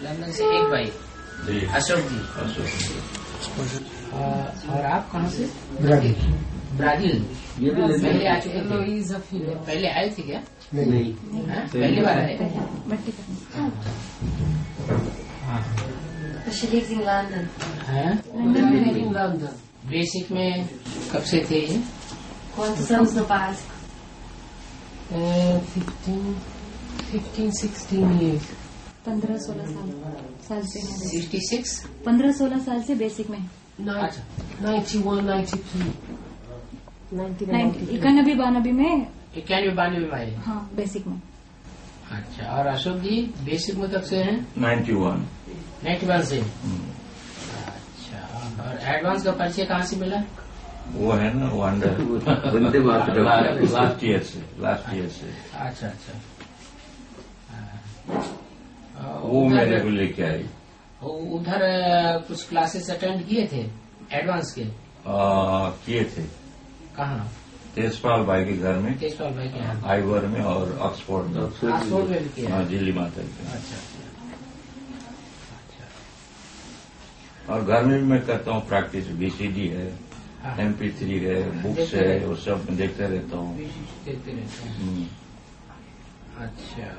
London से एक भाई अशोक जी। और आप कहाँ से? ब्राजील। ये भी पहले आ चुके थे? पहले आए थे क्या? नहीं, पहली बार आए। लंदन। बेसिक में कब से थे ये? 15-16 years। 15-16 साल से 66 15-16 साल से बेसिक में। 91-92 में 91-92 आए। हाँ, बेसिक में। अच्छा, और अशोक जी बेसिक में कब से हैं? 91 से। अच्छा, और एडवांस का परिचय कहाँ से मिला? वो है ना वंडर लास्ट ईयर से। अच्छा अच्छा, वो मेरे को लेके आई। उधर कुछ क्लासेस अटेंड किए थे एडवांस के? किए थे। कहाँ? तेजपाल भाई के घर में, तेजपाल भाई के यहाँ, आइवर में और ऑक्सफोर्ड में भी किया। हाँ, दिल्ली माता के। अच्छा। और घर में भी मैं करता हूँ प्रैक्टिस। बीसीडी है, MP3 है, बुक्स है, वो सब देखते रहता हूँ। देखते रहते हैं। अच्छा,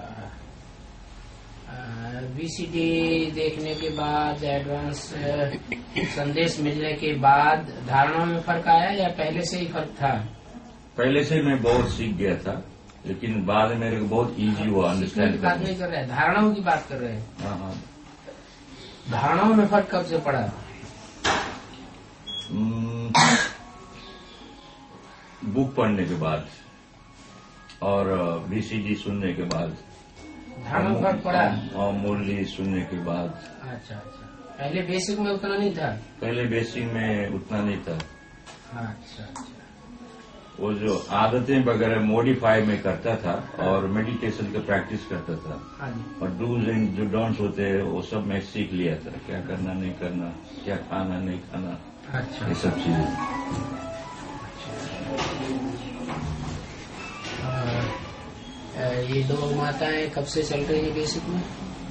बीसीडी देखने के बाद, एडवांस संदेश मिलने के बाद धारणा में फर्क आया या पहले से ही फर्क था? पहले से मैं बहुत सीख गया था, लेकिन बाद में मेरे को बहुत इजी हुआ अंडरस्टैंड करना। बात नहीं कर रहे हैं, धारणाओं की बात कर रहे हैं। हाँ। धारणाओं में फर्क कब से पड़ा? बुक पढ़ने के बाद और बीसीडी सुनने के बाद। धारणा में फर्क पड़ा? और मुरली सुनने के बाद। अच्छा। पहले बेसिक में उतना नहीं था? पहले बेसिक में उतना नहीं था। अच्छा। वो जो आदतें वगैरह मॉडिफाई में करता था और मेडिटेशन का प्रैक्टिस करता था। और डूज एंड जो डोंट्स होते हैं वो सब मैं सीख लिया था, क्या करना नहीं करना, क्या खाना नहीं खाना। अच्छा। ये सब चीजें। ये दो माताएं कब से चल रही है बेसिक में?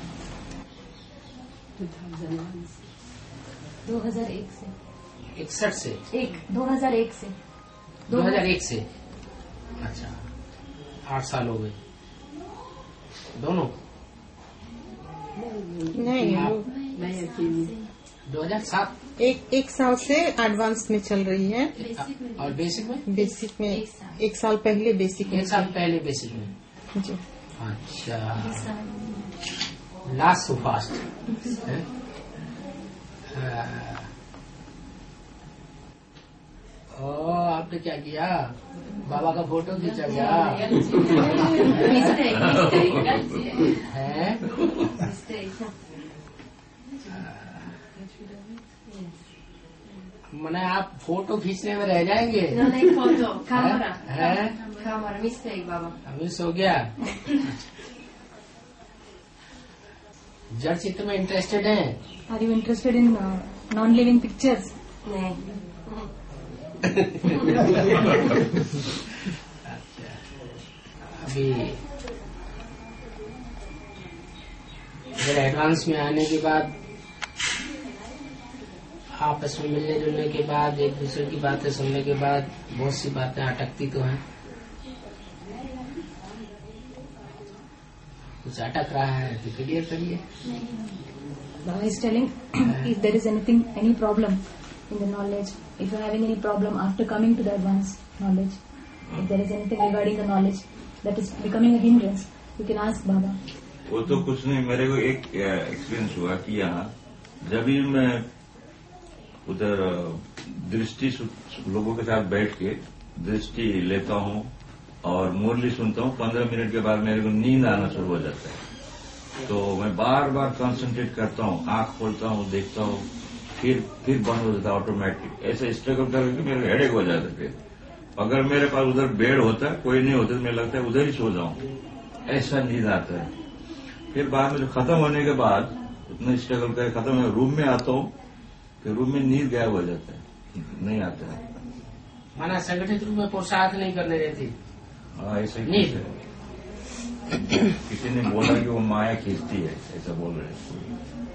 2001 से। 61 से? 2001 से। 2001 से। अच्छा, 8 साल हो गए दोनों? नहीं, 2007। एक साल से एडवांस में चल रही है। और बेसिक में? बेसिक में 1 साल पहले बेसिक में। 1 साल पहले बेसिक में जी। अच्छा, लास्ट सो फास्ट। आपने क्या किया? बाबा का फोटो खींचा क्या? है? मैंने आप फोटो खींचने में रह जाएंगे? नहीं, फोटो कैमरा मिस्टेक बाबा, मिस हो गया। जड़ चित्र में इंटरेस्टेड है? Are you interested in non living pictures? नहीं। अभी जब एडवांस में आने के बाद, आपस में मिलने जुलने के बाद, एक दूसरे की बातें सुनने के बाद बहुत सी बातें अटकती तो हैं। कुछ अटक रहा है तो क्लियर करिए। Baba is telling if there is any problem in the knowledge, if you are having any problem after coming to the advanced knowledge, if there is anything regarding the knowledge that is becoming a hindrance, you can ask Baba. वो तो कुछ नहीं, मेरे को एक experience हुआ कि यहाँ जब भी मैं उधर दृष्टि लोगों के साथ बैठ के दृष्टि लेता हूँ और मुरली सुनता हूँ, 15 मिनट के बाद मेरे को नींद आना शुरू हो जाता है। तो मैं बार बार कंसंट्रेट करता हूँ, आंख खोलता हूँ, देखता हूँ, फिर बंद हो जाता है ऑटोमेटिक। ऐसे स्ट्रगल करके मेरे हेडेक हो जाता है। फिर अगर मेरे पास उधर बेड होता, कोई नहीं होता, तो मुझे लगता है उधर ही सो जाऊं, ऐसा नींद आता है। फिर बाद में जो खत्म होने के बाद उतना स्ट्रगल करके खत्म हो, रूम में आता हूँ, फिर रूम में नींद गायब हो जाता है, नहीं आता है। माना संगठित रूप में पुरुषार्थ नहीं करने देती? हाँ, ऐसे ही किसी ने बोला कि वो माया खींचती है, ऐसा बोल रहे हैं।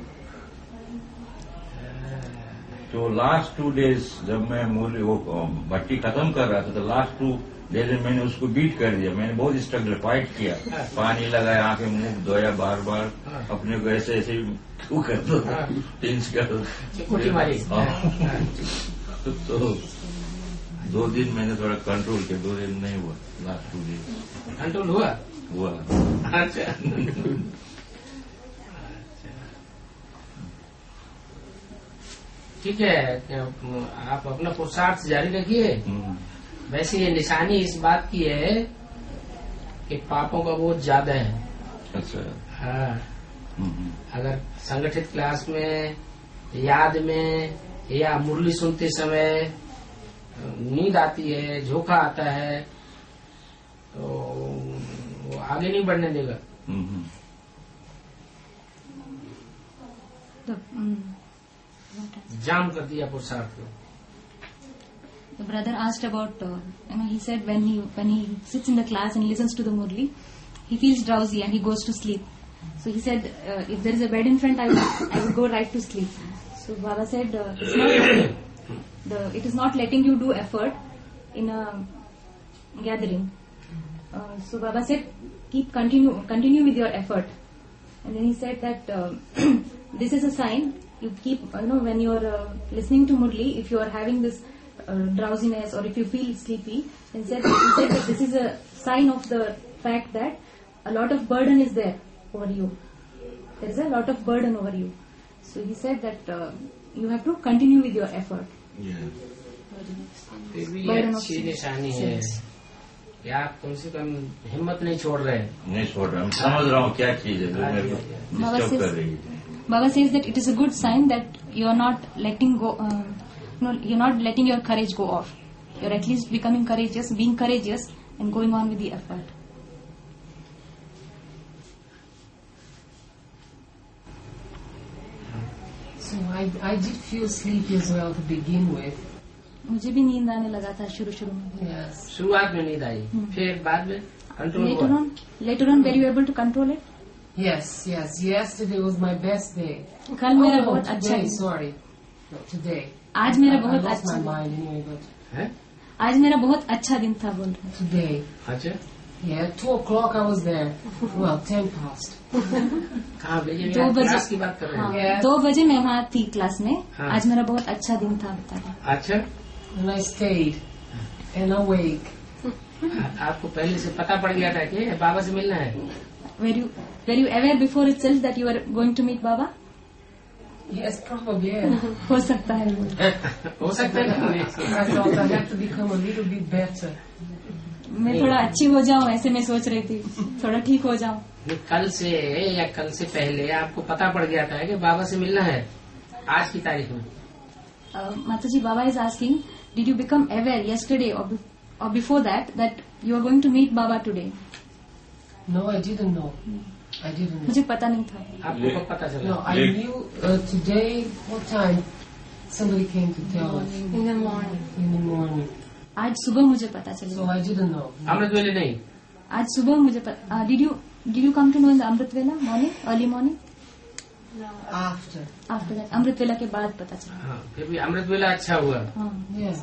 तो लास्ट 2 days जब मैं मुरली वो भट्टी खत्म कर रहा था, तो लास्ट 2 days में मैंने उसको बीट कर दिया। मैंने बहुत स्ट्रगल फाइट किया, पानी लगाया, आंखें मुंह धोया, बार बार अपने को ऐसे ऐसे क्यों कर दो, टेंस कर दो। तो 2 दिन मैंने थोड़ा कंट्रोल किया, 2 दिन नहीं हुआ, लास्ट 2 days कंट्रोल हुआ। अच्छा, ठीक है, आप अपना पुरुषार्थ जारी रखिए। वैसे ये निशानी इस बात की है कि पापों का बोझ ज्यादा है। अच्छा। हाँ, अगर संगठित क्लास में, याद में या मुरली सुनते समय नींद आती है, झोंका आता है, तो वो आगे नहीं बढ़ने देगा। जाम कर दिया पुरुषार्थ को। The brother asked about, he said when he sits in the class and he listens to the Murli, he feels drowsy and he goes to sleep. So he said, if there is a bed in front, I will go right to sleep. So Baba said, it is not letting you do effort in a gathering. So Baba said, continue with your effort. And then he said that this is a sign. You keep, when you are listening to Murli, if you are having this drowsiness or if you feel sleepy, then he said that this is a sign of the fact that a lot of burden is there over you. There is a lot of burden over you. So he said that you have to continue with your effort. अच्छी निशानी है कि आप कम से कम हिम्मत नहीं छोड़ रहे। नहीं छोड़ रहे, समझ रहा हूँ क्या चीज है जो मेरे को डिस्टर्ब कर रही है। Baba says that it is a good sign that you are not letting go. You're not letting your courage go off. You're at least becoming courageous, being courageous, and going on with the effort. So I did feel sleepy as well to begin with. मुझे भी नींद आने लगा था शुरू में। Yes. शुरुआत में नींद आई, फिर बाद में control. Later on, were you able to control it? Yes. Yesterday was my best day. कल मेरा बहुत अच्छा दिन। Sorry, no, today. आज मेरा बहुत I lost अच्छा my mind anyway, but आज मेरा बहुत अच्छा दिन था बोल रहे। Today. अच्छा। Yeah, 2 o'clock I was there. Well, 10 past. कहाँ भेजे? 2 बजे क्लास की बात कर रहे हैं। Yeah. 2 बजे मैं वहाँ थी क्लास में। हाँ। आज मेरा बहुत अच्छा दिन था बता रहे। अच्छा। And I stayed and awake. आपको पहले से पता पड़ गया था कि बाबा से मिलना है? Were you aware before itself that you were going to meet Baba? Yes, probably. Yeah. हो सकता है। हो सकता है। I thought I had to become a little bit better. मैं थोड़ा अच्छी हो जाऊं ऐसे मैं सोच रही थी, थोड़ा ठीक हो जाऊं। कल से या कल से पहले आपको पता पड़ गया था कि बाबा से मिलना है आज की तारीख में? Mataji, Baba is asking, did you become aware yesterday or before that you are going to meet Baba today? No, I didn't know. मुझे पता नहीं था। आपको कब पता चला? No, I knew today. What time? Somebody came to tell us. In the morning. In the morning. आज सुबह मुझे पता चला। So I didn't know. अमृत वेले नहीं? आज सुबह मुझे पता। Did you come to know in the Amrit Vela morning, early morning? No. After that, Amrit Vela के बाद पता चला। हाँ, फिर भी अमृत वेला अच्छा हुआ। Yes.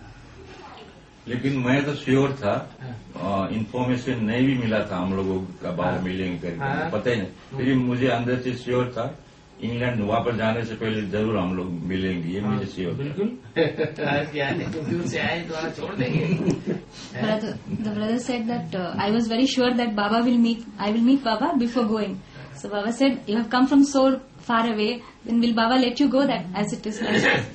लेकिन मैं तो श्योर था, इन्फॉर्मेशन नहीं भी मिला था हम लोगों का बाहर मिलेंगे करके, पता ही नहीं। फिर मुझे अंदर से श्योर था इंग्लैंड वापस जाने से पहले जरूर हम लोग मिलेंगे, ये मुझे श्योर था। बिल्कुल। दूर से आए तो छोड़ देंगे। The brother said that I was very sure that I will meet Baba before going. So Baba said, you have come from so far away, then will Baba let you go that as it is like that?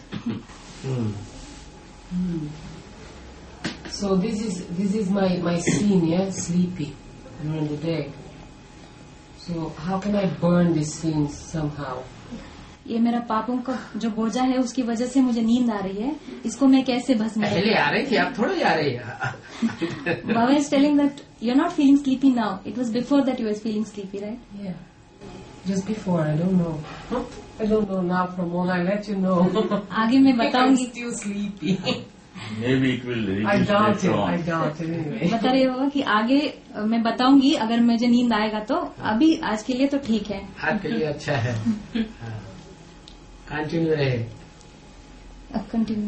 So this is my scene, yeah, sleepy during the day. So how can I burn these scenes somehow? ये मेरा पापों का जो बोझा है उसकी वजह से मुझे नींद आ रही है, इसको मैं कैसे भस्म करूं? पहले आ रही थी, अब थोड़ी आ रही है। Baba is telling that you're not feeling sleepy now. It was before that you were feeling sleepy, right? Yeah. Just before, I don't know. I don't know now from all I let you know. आगे मैं बताऊंगी। I'm still sleepy. Maybe it will reduce I doubt later it. on. I doubt it anyway. बता रहे हो कि आगे मैं बताऊंगी अगर मुझे नींद आएगा तो, अभी आज के लिए तो ठीक है. आपके लिए अच्छा है. कंटिन्यू रहे. अब continue.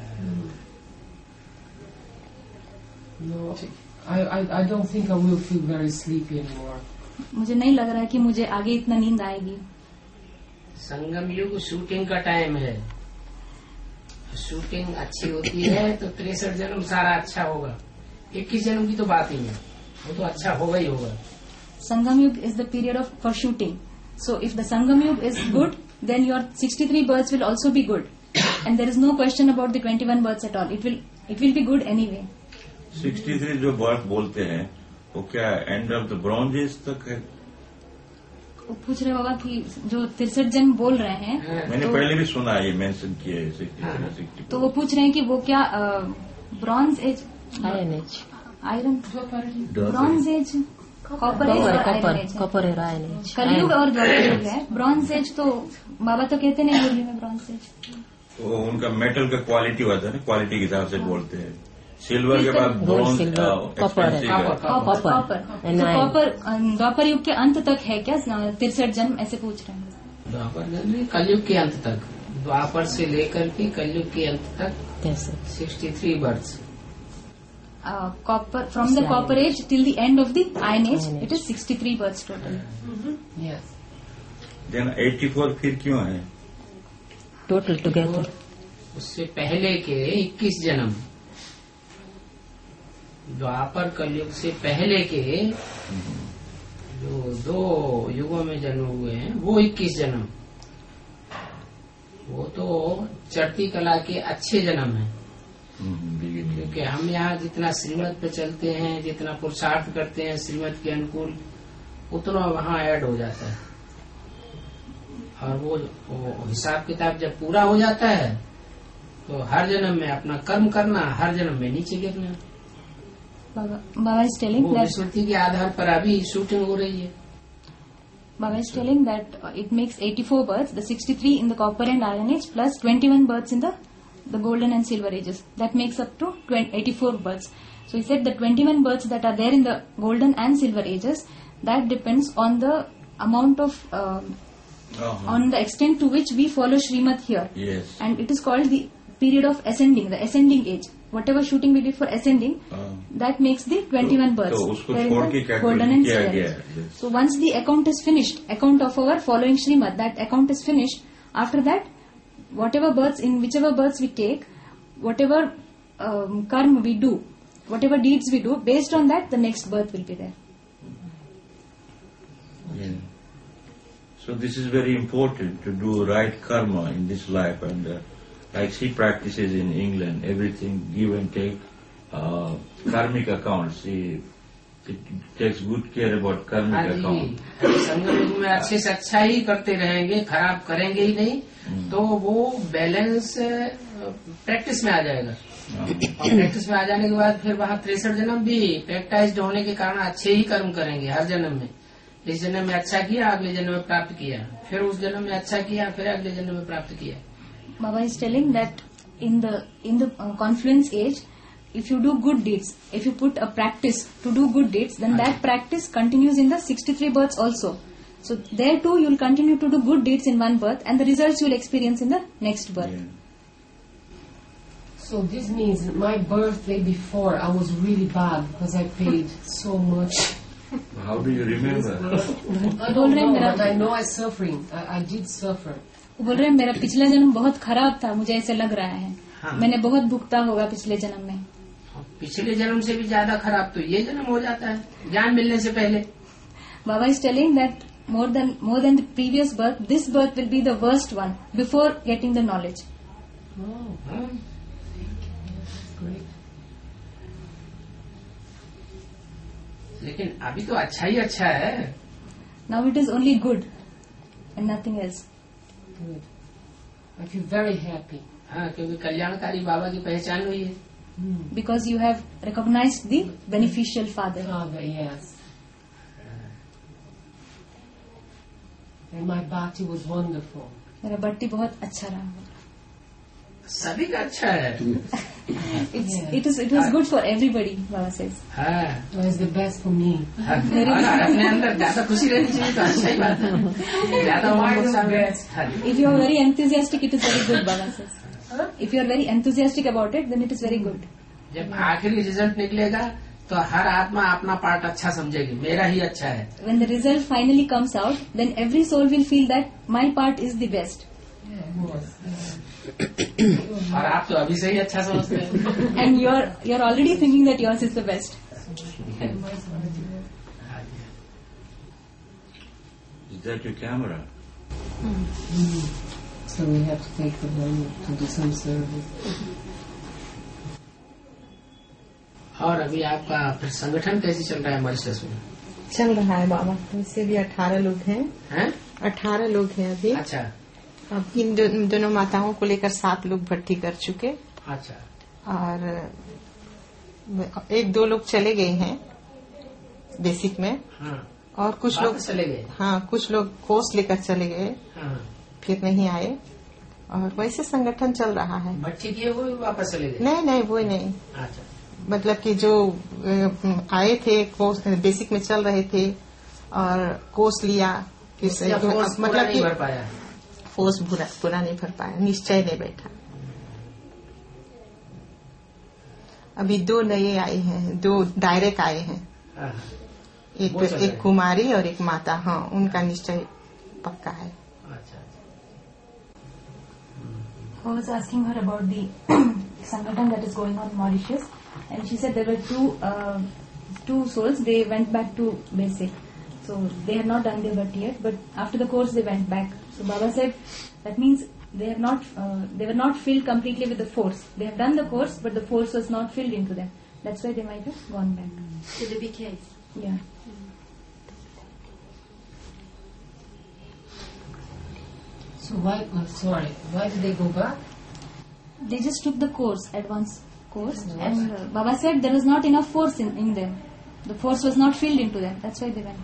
No, I don't think I will feel very sleepy anymore. मुझे नहीं लग रहा है कि मुझे आगे इतना नींद आएगी. संगम युग शूटिंग का टाइम है. शूटिंग अच्छी होती है तो 63 जन्म सारा अच्छा होगा. 21 जन्म की तो बात ही नहीं, वो तो अच्छा होगा ही होगा. Sangam Yug is the period of for shooting. So if the Sangam Yug is good, then your 63 births will also be good, and there is no question about the 21 births at all. It will be good anyway. 63 जो birth बोलते हैं वो क्या end of the bronze age तक है? वो पूछ रहे बाबा कि जो 63 जन्म बोल रहे हैं, मैंने तो, पहले भी सुना है, ये मेंशन किया है 63. तो वो पूछ रहे हैं कि वो क्या bronze age, iron, bronze age, copper age और आयरन एज. कॉपर और आयरन एज. कलयुग और द्वापर युग है. ब्रॉन्ज एज तो बाबा तो कहते नहीं मुरली में ब्रॉन्ज एज. तो उनका मेटल का क्वालिटी होता है ना, क्वालिटी के हिसाब से बोलते हैं. सिल्वर के बाद ब्रॉन्ज कॉपर है. कॉपर. कॉपर द्वापर युग के अंत तक है क्या 63 जन्म, ऐसे पूछ रहे हैं. द्वापर नहीं, कलयुग के अंत तक. द्वापर से लेकर के कलयुग के अंत तक कैसे? 63 birth. Copper from the copper age till the end of the iron age, it is 63 births total. Yes. Then 84 फिर क्यों है? Total together. उससे पहले के 21 जन्म, द्वापर कलयुग से पहले के जो 2 युगों में जन्म हुए हैं वो 21 जन्म, वो तो चढ़ती कला के अच्छे जन्म हैं. क्योंकि हम यहाँ जितना श्रीमत पे चलते हैं, जितना पुरुषार्थ करते हैं श्रीमत के अनुकूल, उतना वहाँ ऐड हो जाता है. और वो हिसाब किताब जब पूरा हो जाता है तो हर जन्म में अपना कर्म करना, हर जन्म में नीचे गिरना. Baba is telling वो that विस्मृति के आधार पर अभी शूटिंग हो रही है. Baba is telling that it makes 84 births, the 63 in the copper and iron age plus 21 births in the golden and silver ages. That makes up to 84 births. So he said the 21 births that are there in the golden and silver ages, that depends on the amount of on the extent to which we follow Srimad here. Yes. And it is called the period of ascending, the ascending age. Whatever shooting we did for ascending, that makes the 21 births. तो उसको There is छोड़ the के क्या golden and किया silver गया age. है? So once the account is finished, account of our following Srimad, that account is finished. After that, whatever births, in whichever births we take, whatever karma we do, whatever deeds we do, based on that, the next birth will be there. Yeah. So this is very important to do right karma in this life, and like she practices in England, everything give and take, karmic account. She takes good care about karmic account. संगम युग में अच्छे से अच्छा ही करते रहेंगे, खराब करेंगे ही नहीं, तो वो बैलेंस प्रैक्टिस में आ जाएगा. और प्रैक्टिस में आ जाने के बाद फिर वहाँ 63 जन्म भी प्रैक्टाइज्ड होने के कारण अच्छे ही कर्म करेंगे हर जन्म में. इस जन्म में अच्छा किया, अगले जन्म में प्राप्त किया, फिर उस जन्म में अच्छा किया, फिर अगले जन्म में प्राप्त किया. Baba is telling that in the confluence age, if you do good deeds, if you put a practice to do good deeds, then that practice continues in the 63 births also. So there too you will continue to do good deeds in one birth, and the results you will experience in the next birth. Yeah. So this means my birthday before I was really bad because I paid so much. How do you remember? I don't know, but I know I'm suffering. I did suffer. वो बोल रहे हैं मेरा पिछला जन्म बहुत खराब था, मुझे ऐसे लग रहा है. हाँ. मैंने बहुत भुगता होगा पिछले जन्म में. पिछले जन्म से भी ज्यादा खराब तो ये जन्म हो जाता है ज्ञान मिलने से पहले. Baba is telling that more than the previous birth, this birth will be the worst one before getting the knowledge. Oh, great. लेकिन अभी तो अच्छा ही अच्छा है. Now it is only good and nothing else. Good. I feel very happy. हाँ, क्योंकि कल्याणकारी बाबा की पहचान हुई है. Because you have recognized the beneficial father. Father, yes. And my bhakti was wonderful. मेरा बट्टी बहुत अच्छा रहा. सभी का अच्छा है. It was good for everybody, Baba says. हाँ, It was the best for me. अपने अंदर ज्यादा खुशी रहनी चाहिए तो अच्छा ही बात है। ज्यादा Best. If you are very enthusiastic, it is very good, Baba says. If you are very enthusiastic about it, then it is very good. जब आखिरी रिजल्ट निकलेगा तो हर आत्मा अपना पार्ट अच्छा समझेगी, मेरा ही अच्छा है। When the result finally comes out, then every soul will feel that my part is the best. और आप तो अभी से ही अच्छा समझते हैं। And you're already thinking that yours is the best. Is that your camera? So we have to take the money to do some service. और अभी आपका फिर संगठन कैसे चल रहा है मॉरिशस में? चल रहा है बाबा। वैसे भी 18 लोग हैं। हैं? 18 लोग हैं अभी। अच्छा अब इन दोनों माताओं को लेकर 7 लोग भर्ती कर चुके अच्छा। और 1-2 लोग चले गए हैं बेसिक में। हाँ, और कुछ लोग वापस चले गए। हाँ, कुछ लोग कोर्स लेकर चले गए, हाँ, फिर नहीं आए। और वैसे संगठन चल रहा है। बच्चे किए वो भी वापस चले गए। नहीं वो नहीं, अच्छा, मतलब कि जो आए थे कोर्स बेसिक में चल रहे थे और कोर्स लिया, मतलब नहीं भर पाया। फोर्स पूरा नहीं भर पाया, निश्चय नहीं बैठा। अभी 2 नए आए हैं, 2 डायरेक्ट आए हैं। हाँ, एक कुमारी और एक माता। हाँ, उनका निश्चय पक्का है। अच्छा। I was asking her about the Sangathan that is going on in Mauritius, and she said there were two souls. They went back to basic, so they had not done their bhat yet. But after the course, they went back. So Baba said that means they have not, they were not filled completely with the force. They have done the course, but the force was not filled into them. That's why they might have gone back. To the BKs. Yeah. So why did they go back? They just took the course, advanced course, and Baba said there was not enough force in them. The force was not filled into them. That's why they went.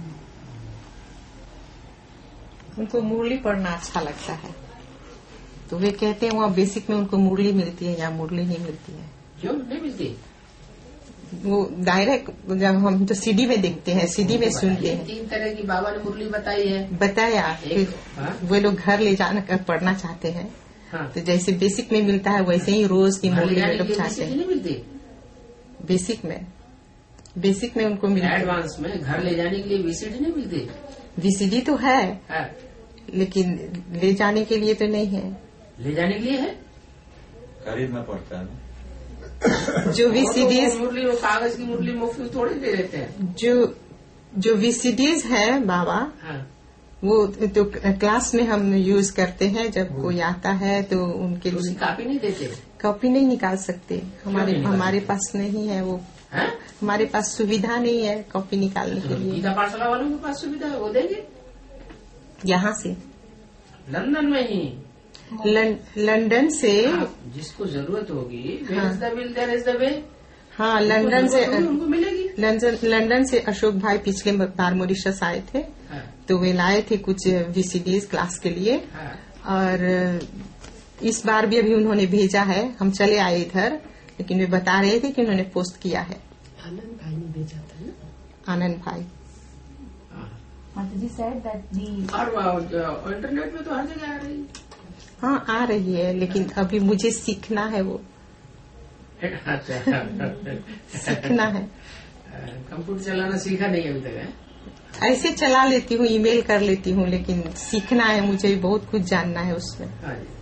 उनको मुरली पढ़ना अच्छा लगता है, तो वे कहते हैं वहाँ basic में उनको मुरली मिलती है, यहाँ मुरली नहीं मिलती है। क्यों नहीं मिलती? वो डायरेक्ट जब हम तो सीडी में देखते हैं, सीडी में सुनते हैं। 3 तरह की बाबा ने मुरली बताई है। बताया, फिर वे लोग घर ले जाना कर पढ़ना चाहते हैं। हाँ, तो जैसे बेसिक में मिलता है वैसे ही रोज की मुरली वे लोग चाहते हैं। नहीं मिलती बेसिक में उनको मिलती है। एडवांस में घर ले जाने के लिए वीसीडी नहीं मिलती? वीसीडी तो है, हाँ, लेकिन ले जाने के लिए तो नहीं है। ले जाने के लिए है, खरीदना पड़ता है। जो वीसीडीज मुरली, वो कागज की मुरली मुफ्त थोड़ी दे देते हैं। जो वीसीडीज है बाबा, हाँ, वो तो क्लास में हम यूज करते हैं। जब कोई आता है तो उनके उसकी लिए कॉपी नहीं देते। कॉपी नहीं निकाल सकते, नहीं हमारे पास नहीं है वो। हैं? हमारे पास सुविधा नहीं है कॉपी निकालने के लिए। गीता पाठशाला वालों के पास सुविधा है, वो देंगे। यहाँ से लंदन में ही, लंदन से जिसको जरूरत होगी, हाँ। There is the way. हाँ, लंदन से उनको मिलेगी। लंदन से अशोक भाई पिछले बार मॉरिशस आए थे, हाँ, तो वे लाए थे कुछ वीसीडीज क्लास के लिए। हाँ, और इस बार भी अभी उन्होंने भेजा है। हम चले आए इधर, लेकिन वे बता रहे थे कि उन्होंने पोस्ट किया है। आनंद भाई ने भेजा था ना? आनंद भाई। Mataji said that the और इंटरनेट में तो हर जगह आ रही है। हाँ, आ रही है, लेकिन अभी मुझे सीखना है वो। अच्छा, सीखना है। कंप्यूटर चलाना सीखा नहीं अभी तक है? ऐसे चला लेती हूँ, ईमेल कर लेती हूँ, लेकिन सीखना है मुझे, बहुत कुछ जानना है उसमें। हाँ जी।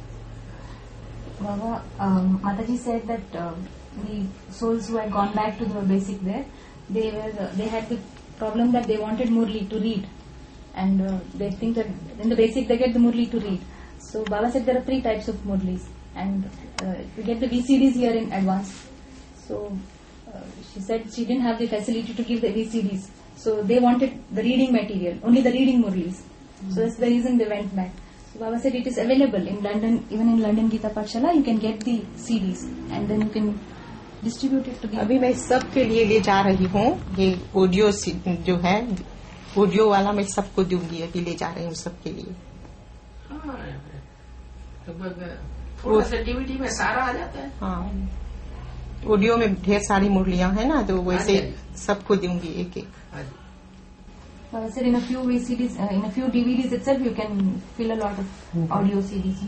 Baba, Mataji said that the souls who had gone back to the basic there, they had the problem that they wanted Murli to read, and they think that in the basic they get the Murli to read. So Baba said there are 3 types of Murlis, and we get the VCDs here in advance. So she said she didn't have the facility to give the VCDs, so they wanted the reading material, only the reading Murlis. So that's the reason they went back. So Baba said it is available in London, even in London Gita Pathshala, you can get the CDs and then you can distribute it to the... अभी मैं सबके लिए ले जा रही हूँ, ये audio जो है, ऑडियो वाला मैं सबको दूंगी, अभी ले जा रही हूँ सबके लिए। हाँ, लगभग थोड़ा सा डीवीडी में सारा आ जाता है। हाँ, ऑडियो में ढेर सारी मुरलियां हैं ना, तो वैसे सबको दूंगी एक एक। Sir, in a few CDs, in a few DVDs itself, you can fill a lot of audio CDs.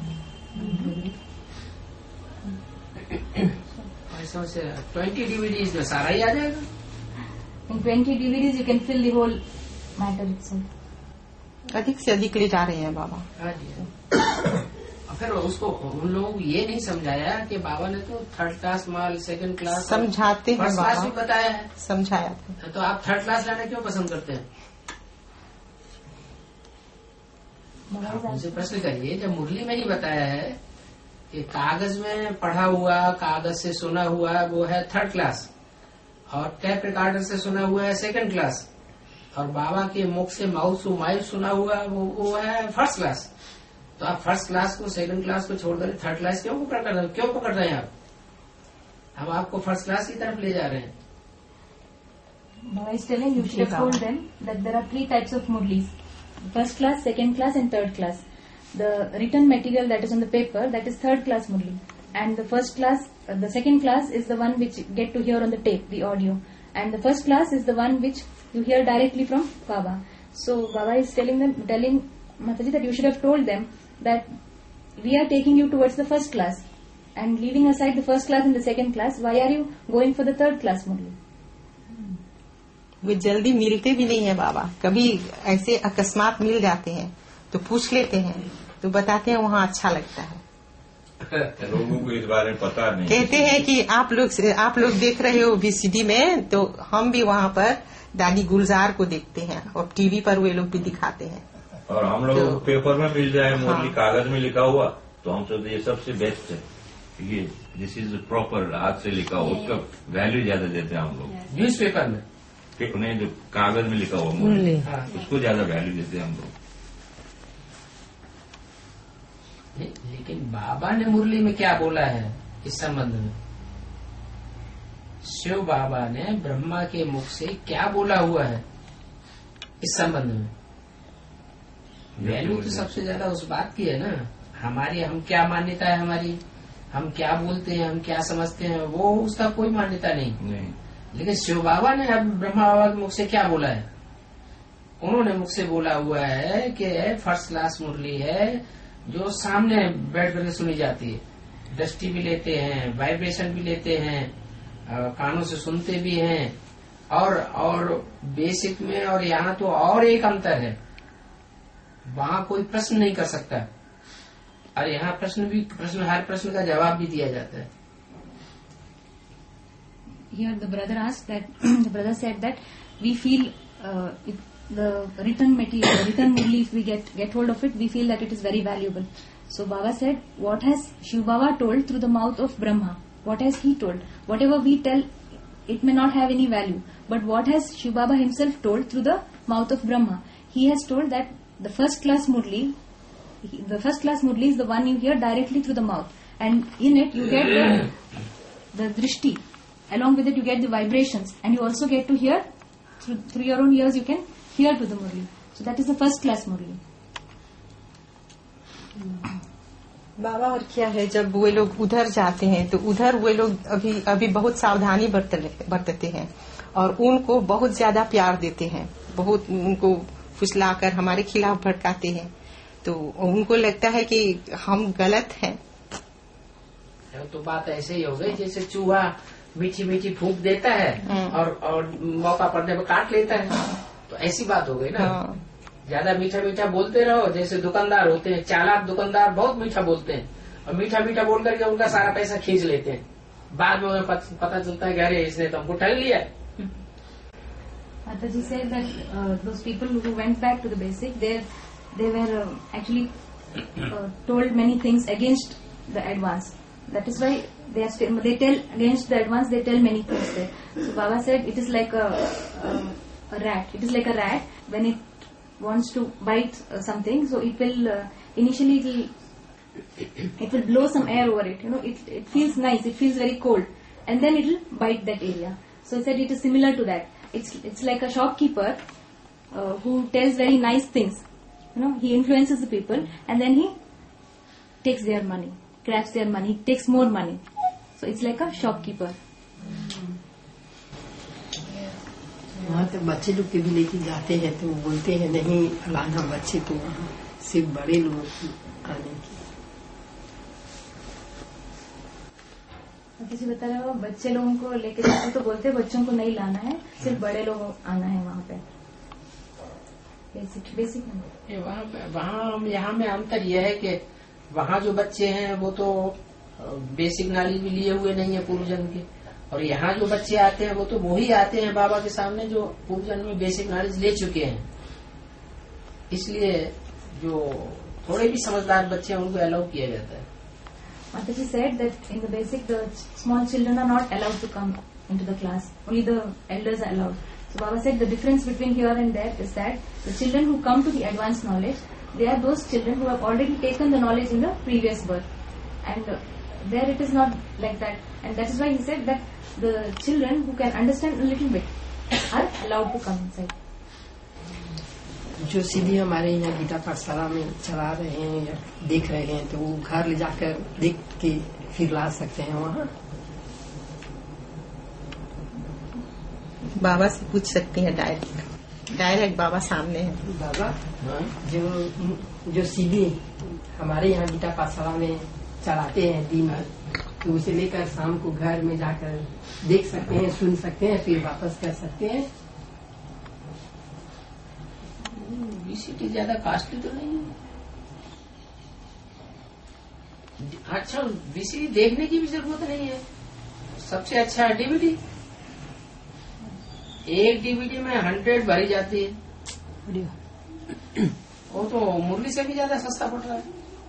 ऐसा से 20 DVDs में सारा ही आ जाएगा। In 20 DVDs, you can fill the whole matter itself. अधिक से अधिक ले जा रहे हैं बाबा। हाँ जी। और फिर उसको उन लोगों को ये नहीं समझाया कि बाबा ने तो 3rd क्लास माल, 2nd क्लास समझाते हैं फर्स्ट क्लास बाबा, भी बताया है। समझाया था। तो आप 3rd क्लास लाना क्यों पसंद करते हैं? आप मुझसे प्रश्न करिए, जब मुरली में ही बताया है कि कागज में पढ़ा हुआ, कागज से सुना हुआ वो है 3rd क्लास, और टेप रिकॉर्डर से सुना हुआ है 2nd क्लास, और बाबा के मुख से माउथ टू माउथ सुना हुआ वो है 1st क्लास। तो आप 1st क्लास को 2nd क्लास को छोड़कर 3rd क्लास क्यों पकड़ रहे हैं आप? हम आपको 1st क्लास की तरफ ले जा रहे हैं। Baba is telling you should have told them that there are 3 types of murlis: 1st class, 2nd class, and 3rd class. The written material that is on the paper, that is 3rd class murli, and the 1st class, the 2nd class is the one which get to hear on the tape, the audio, and the 1st class is the one which you hear directly from Baba. So Baba is telling Mataji that you should have told them that we are taking you towards the 1st class and leaving aside the 1st class and the 2nd class. Why are you going for the 3rd class murli? वे जल्दी मिलते भी नहीं है बाबा, कभी ऐसे अकस्मात मिल जाते हैं तो पूछ लेते हैं, तो बताते हैं वहाँ अच्छा लगता है। लोगों को इस बारे में पता नहीं। कहते हैं कि आप लोग देख रहे हो VCD में, तो हम भी वहाँ पर दादी गुलजार को देखते हैं और टीवी पर वे लोग भी दिखाते हैं। और हम लोग तो, पेपर में मिल जाए मुरली, हाँ, कागज में लिखा हुआ, तो हम सोचते ये सबसे बेस्ट है, ये दिस इज प्रॉपर हाथ से लिखा हुआ, उसका वैल्यू ज्यादा देते हैं हम लोग। न्यूज पेपर में उन्हें जो कागज में लिखा हुआ मुरली, उसको ज्यादा वैल्यू देते हैं हम लोग। लेकिन बाबा ने मुरली में क्या बोला है इस संबंध में? शिव बाबा ने ब्रह्मा के मुख से क्या बोला हुआ है इस संबंध में? वैल्यू तो सबसे ज्यादा उस बात की है ना, हमारी हम क्या मान्यता है, हमारी हम क्या बोलते हैं, हम क्या समझते हैं, वो उसका कोई मान्यता नहीं। लेकिन शिव बाबा ने अब ब्रह्मा बाबा के मुख से क्या बोला है? उन्होंने मुख से बोला हुआ है कि 1st क्लास मुरली है जो सामने बैठ करके सुनी जाती है, दृष्टि भी लेते हैं, वाइब्रेशन भी लेते हैं, कानों से सुनते भी हैं, और बेसिक में और यहाँ तो और एक अंतर है, वहाँ कोई प्रश्न नहीं कर सकता, और यहाँ हर प्रश्न का जवाब भी दिया जाता है। Here the brother asked that the brother said that we feel if the written material, the written murli, if we get hold of it, we feel that it is very valuable. So Baba said, what has Shiv Baba told through the mouth of Brahma? What has he told? Whatever we tell, it may not have any value. But what has Shiv Baba himself told through the mouth of Brahma? He has told that the 1st class murli is the one you hear directly through the mouth, and in it you get the drishti. Along with it, you get the vibrations, and you also get to hear through your own ears. You can hear to the murli. So that is the 1st class murli. बाबा और क्या है, जब वे लोग उधर जाते हैं तो उधर वे लोग अभी बहुत सावधानी बरतते हैं और उनको बहुत ज्यादा प्यार देते हैं, बहुत उनको फुसलाकर हमारे खिलाफ भड़काते हैं, तो उनको लगता है कि हम गलत हैं। तो बात ऐसे ही हो गई जैसे चूहा मीठी मीठी फूंक देता है और मौका पड़ने पर काट लेता है, तो ऐसी बात हो गई ना। ज्यादा मीठा मीठा बोलते रहो, जैसे दुकानदार होते हैं, चालाक दुकानदार बहुत मीठा बोलते हैं और मीठा मीठा बोल करके उनका सारा पैसा खींच लेते हैं, बाद में उन्हें पता चलता है कि अरे इसने तो हमको ठग लिया। Mataji said that those people who went back to the basic, they were actually told many things against the advance. That is why they tell against the advance. They tell many things there. So Baba said it is like a rat. It is like a rat when it wants to bite something. So it will initially it will blow some air over it. You know, it feels nice. It feels very cold, and then it will bite that area. So he said it is similar to that. It's like a shopkeeper who tells very nice things. You know, he influences the people and then he takes their money. grabs their money, takes more money. So it's like a shopkeeper. वहाँ तो बच्चे लोग के भी लेके जाते हैं तो बोलते हैं नहीं लाना बच्चे तो वहाँ सिर्फ बड़े लोग आने की। किसी बता रहे हो बच्चे लोगों को लेके जाते तो बोलते हैं बच्चों को नहीं लाना है, सिर्फ बड़े लोग आना है वहाँ पे। बेसिक वहाँ यहाँ में अंतर यह है कि वहाँ जो बच्चे हैं वो तो बेसिक नॉलेज भी लिए हुए नहीं है पूर्व जन्म के, और यहाँ जो बच्चे आते हैं वो तो वही आते हैं बाबा के सामने जो पूर्व जन्म में बेसिक नॉलेज ले चुके हैं। इसलिए जो थोड़े भी समझदार बच्चे हैं उनको अलाउ किया जाता है। Mataji said that in the basic the small children are not allowed to come into the class, only the elders are allowed. So Baba said the difference between here and there is that the children who come to the advanced knowledge, they are those children who have already taken the knowledge in the previous birth, and there it is not like that, and that is why he said that the children who can understand a little bit are allowed to come inside. जो सीधी हमारे यहाँ गीता पाठशाला में चला रहे हैं या देख रहे हैं तो वो घर ले जाकर देख के फिर ला सकते हैं वहाँ। बाबा से पूछ सकती हैं डायरेक्ट बाबा सामने है। बाबा जो सीधी हमारे यहाँ गीता पाठशाला में चलाते हैं दिन भर तो उसे लेकर शाम को घर में जाकर देख सकते हैं, सुन सकते हैं, फिर वापस कर सकते हैं। वीसीडी ज्यादा कॉस्टली तो नहीं है। अच्छा वीसीडी देखने की भी जरूरत नहीं है, सबसे अच्छा है डीवीडी। एक डीवीडी में 100 भरी जाती है, वो तो मुरली से भी ज्यादा सस्ता पड़ रहा है।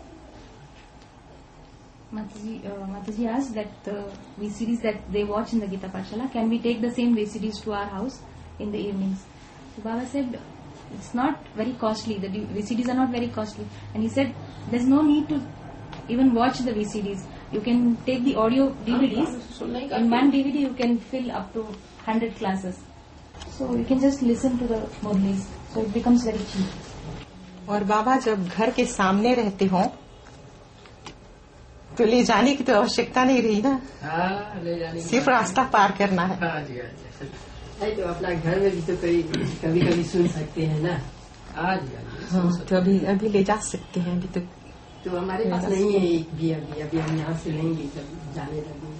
Mataji asked that the VCDs that they watch in the Gita Pathshala, can we take the same VCDs to our house in the evenings? So Baba said it's not very costly. The VCDs are not very costly, and he said there's no need to even watch the VCDs. You can take the audio DVDs. In one DVD you can fill up to 100 classes. So you can just listen to the Murlis. So it becomes very cheap. और बाबा जब घर के सामने रहते हो तो ले जाने की तो आवश्यकता नहीं रही ना। ले जाने सिर्फ रास्ता पार करना है। हाँ जी। तो अपना घर में भी तो कभी कभी सुन सकते हैं ना। हाँ जी। हाँ तो अभी ले जा सकते हैं। अभी तो हमारे पास नहीं है एक भी अभी हम यहाँ से लेंगे जब जाने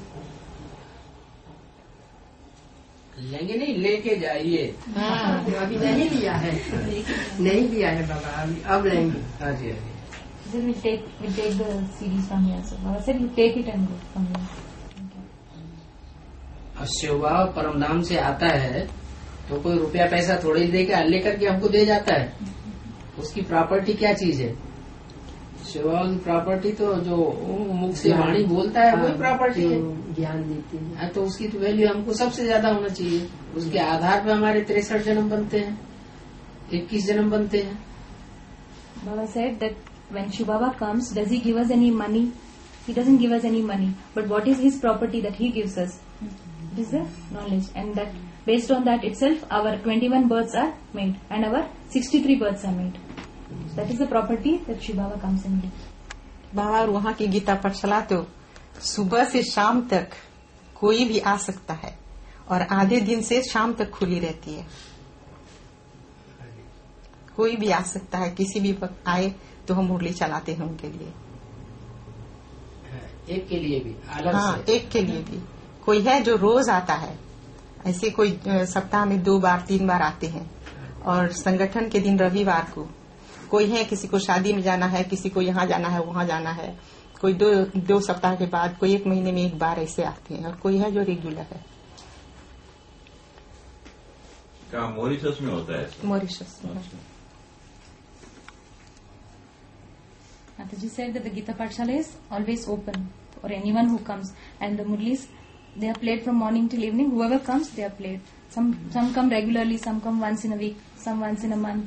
लेंगे नहीं, लेके जाइए। हाँ तो अभी नहीं लिया है, नहीं लिया है बाबा, अब लेंगे। हाँ जी। Then we'll take the CDs from here. So Baba said you take it and go from here. अब शिवबाबा परमधाम से आता है तो कोई रुपया पैसा थोड़ा ही देकर लेकर के हमको दे जाता है। उसकी प्रॉपर्टी क्या चीज है? शिवबाबा की प्रॉपर्टी तो जो मुख से वाणी बोलता है वही प्रॉपर्टी है, ज्ञान देती है। तो उसकी तो वैल्यू हमको सबसे ज्यादा होना चाहिए। उसके आधार पर हमारे 63 जन्म बनते हैं, 21 जन्म बनते हैं। Baba said that when Shiv Baba comes, does he give us any money? He doesn't give us any money. But what is his property that he gives us? It is the knowledge, and that based on that itself, our 21 births are made, and our 63 births are made. That is the property that Shiv Baba comes and gives. बाहर वहाँ की गीता पाठशाला तो सुबह से शाम तक कोई भी आ सकता है और आधे दिन से शाम तक खुली रहती है। कोई भी आ सकता है, किसी भी वक्त आए तो हम मुरली चलाते हैं उनके लिए। एक के लिए भी अलग हाँ से। एक के लिए भी कोई है जो रोज आता है, ऐसे कोई सप्ताह में 2 बार 3 बार आते हैं। और संगठन के दिन रविवार को कोई है, किसी को शादी में जाना है, किसी को यहाँ जाना है वहाँ जाना है, कोई दो सप्ताह के बाद, कोई 1 महीने में 1 बार ऐसे आते हैं, और कोई है जो रेगुलर है। क्या मॉरिशस में होता है? मॉरिशस में। Mataji said that the Gita Pathshala is always open for anyone who comes, and the Murlis, they are played from morning till evening. Whoever comes, they are played. Some come regularly, some come once in a week, some once in a month.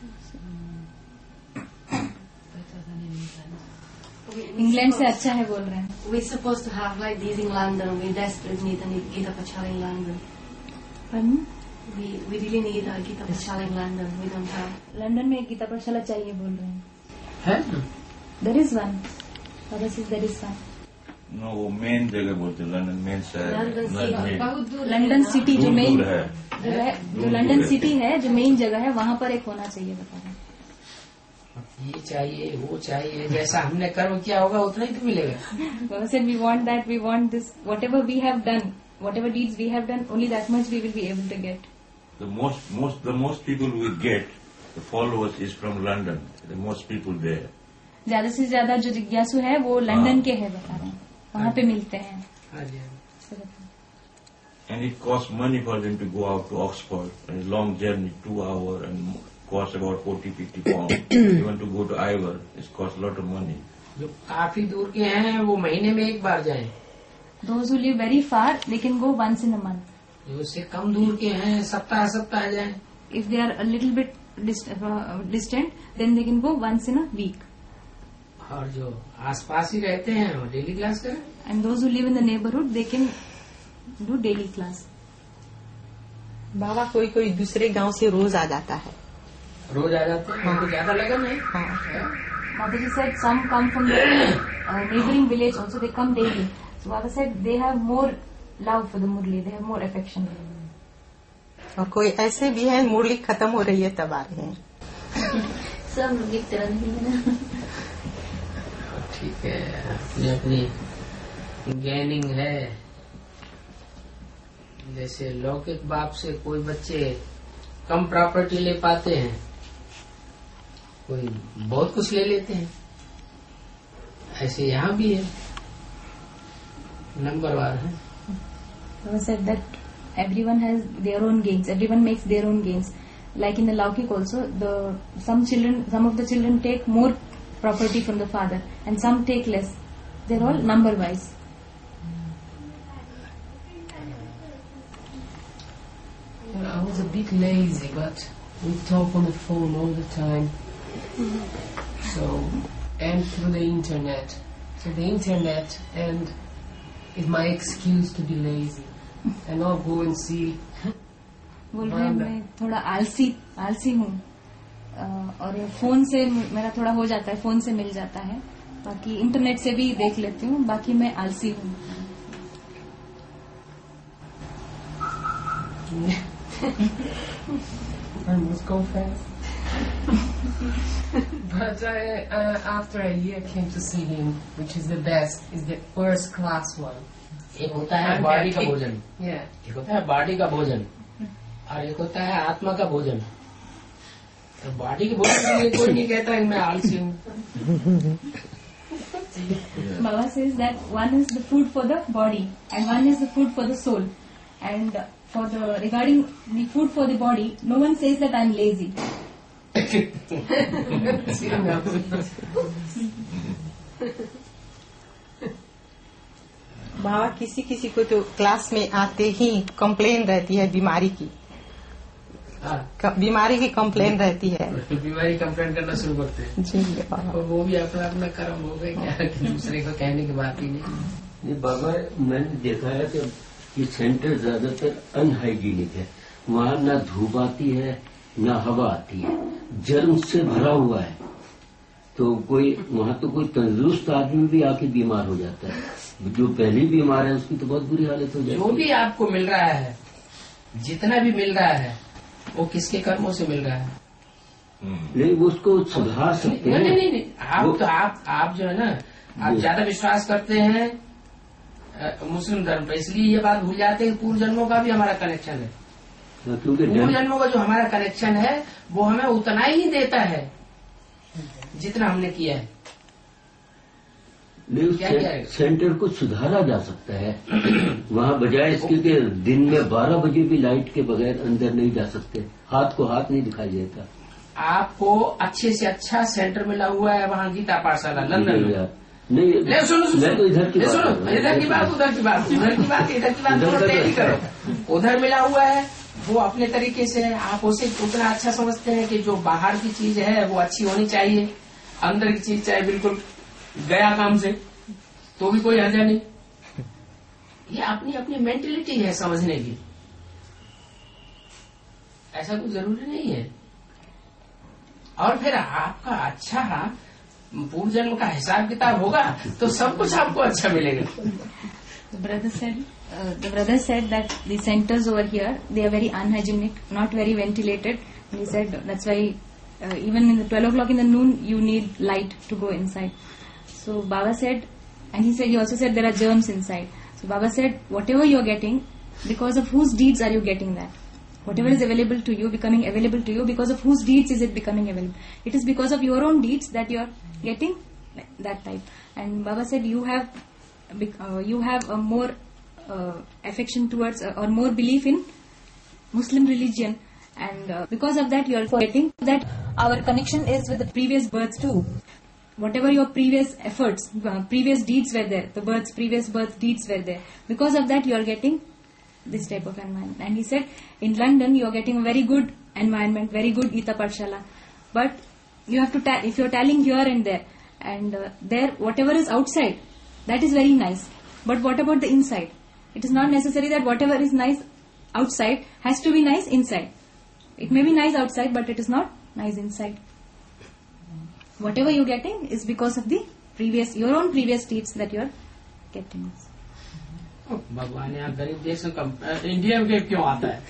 England से अच्छा है बोल रहे हैं। We're supposed to have like these in London. We desperately need a Gita Pathshala in London. Pardon? We really need a Gita Pathshala in London. We don't have. London में एक गीता पाठशाला चाहिए बोल रहे हैं। है? There is one. Father says there is some. No वो main जगह बोलते हैं, लंदन मेन शहर, बहुत दूर लंदन सिटी जो मेन दूर है, जो लंदन सिटी है जो मेन जगह है वहाँ पर एक होना चाहिए बता रहे हैं। ये चाहिए वो चाहिए, जैसा हमने कर्म किया होगा उतना ही तो मिलेगा। Baba said we want that, we want this, whatever we have done, whatever deeds we have done, only that much we will be able to get. The most people we get, the followers is from London. The most people there. ज्यादा से ज्यादा जो जिज्ञासु है वो London के है बता रहे हैं, वहाँ पे मिलते हैं। हाँ जी। And it costs money for them to go out to Oxford, and a long journey, 2 hours, and costs about 40-50 pounds. Even to go to Ivor, it costs a lot of money. जो काफी दूर के हैं वो महीने में एक बार जाएं। Those who live very far, they can go once in a month. जो उससे कम दूर के हैं सप्ताह जाएं। If they are a little bit distant, then they can go once in a week. और जो आसपास ही रहते हैं वो डेली क्लास करें। And those who live in the neighborhood, they can do daily class. बाबा कोई कोई दूसरे गांव से रोज आ जाता है। रोज आ जाते हैं, उनको ज्यादा लगन है। Mataji said some come from the neighboring village also, they come daily. So Baba said they have more love for the Murli, they have more affection. और कोई ऐसे भी है मुरली खत्म हो रही है तब आ रहे हैं। सब लोग एक तरह नहीं है ना। ठीक है, अपनी अपनी गेनिंग है। जैसे लौकिक बाप से कोई बच्चे कम प्रॉपर्टी ले पाते हैं, कोई बहुत कुछ ले लेते हैं, ऐसे यहाँ भी है, नंबरवार है। Baba said that everyone has their own gains, everyone makes their own gains. Like in the Laukik also, some of the children take more property from the father and some take less. They're all number wise. I was a bit lazy, but we talk on the phone all the time. So, and through the internet. So the internet and is my excuse to be lazy. And not go and see. बोल रहे हैं मैं थोड़ा आलसी हूँ और phone से मेरा थोड़ा हो जाता है, फोन से मिल जाता है, बाकी इंटरनेट से भी देख लेती हूँ, बाकी मैं आलसी हूँ। I must go fast. But after a year came to see him, which is the best, is the first class one. एक होता है बॉडी का भोजन, Yeah. एक होता है बॉडी का भोजन और एक होता है आत्मा का भोजन। तो बॉडी के भोजन के लिए कोई नहीं कहता कि मैं आलसी हूँ। Baba says that one is the food for the body and one is the food for the soul. And regarding the food for the body, no one says that I'm lazy. बाबा किसी किसी को तो class में आते ही complain रहती है बीमारी की, बीमारी की कंप्लेन रहती है। बीमारी कंप्लेन करना शुरू करते हैं जी बाबा। और वो भी अपना अपना कर्म हो गए क्या, कि दूसरे को कहने की बात ही नहीं। बाबा मैंने देखा है कि ये सेंटर ज्यादातर अनहाइजीनिक है, वहाँ ना धूप आती है ना हवा आती है, जर्म से भरा हुआ है। तो वहाँ तो कोई तंदुरुस्त आदमी भी आके बीमार हो जाता है, जो पहले बीमार है उसकी तो बहुत बुरी हालत हो जाती है। जो भी आपको मिल रहा है, जितना भी मिल रहा है, वो किसके कर्मों से मिल रहा है? नहीं वो उसको सुधार सकते हैं। नहीं, आप जो है ना, आप ज्यादा विश्वास करते हैं मुस्लिम धर्म पर, इसलिए ये बात भूल जाते हैं कि पूर्व जन्मों का भी हमारा कनेक्शन है। क्योंकि पूर्व जन्मों का जो हमारा कनेक्शन है वो हमें उतना ही देता है जितना हमने किया है। नहीं, सेंटर को सुधारा जा सकता है। वहाँ बजाय इसके कि दिन में 12 बजे भी लाइट के बगैर अंदर नहीं जा सकते, हाथ को हाथ नहीं दिखाई देता। आपको अच्छे से अच्छा सेंटर मिला हुआ है वहाँ गीता पाठशाला लंदन में। नहीं सुनो मैं तो इधर की बात इधर की बात नहीं करो। उधर मिला हुआ है वो अपने तरीके से, आप उसे उतना अच्छा समझते हैं कि जो बाहर की चीज है वो अच्छी होनी चाहिए, अंदर की चीज चाहे बिल्कुल गया काम से तो भी कोई हर्जा नहीं। ये अपनी अपनी मेंटेलिटी है समझने की, ऐसा कुछ जरूरी नहीं है। और फिर आपका अच्छा पूर्व जन्म का हिसाब किताब होगा तो सब कुछ आपको अच्छा मिलेगा. The brother said that the centers over here, they are very unhygienic, not very ventilated. And he said that's why even in the 12 o'clock in the noon you need light to go inside. So Baba said, and he also said there are germs inside. So Baba said, whatever you are getting, because of whose deeds are you getting that? Whatever is available to you, becoming available to you, because of whose deeds is it becoming available? It is because of your own deeds that you are getting that type. And Baba said you have a more affection towards or more belief in Muslim religion, and because of that you are forgetting that our connection is with the previous births too. Whatever your previous efforts, previous deeds were there, previous birth deeds were there. Because of that you are getting this type of environment. And he said in London you are getting a very good environment, very good Gita Pathshala, but you have to if you are tallying here and there, and there whatever is outside, that is very nice, but what about the inside? It is not necessary that whatever is nice outside has to be nice inside. It may be nice outside, but it is not nice inside. Whatever you are getting is because of the your own previous deeds that you are getting. भगवान यहाँ गरीब देशों का India में क्यों आता है?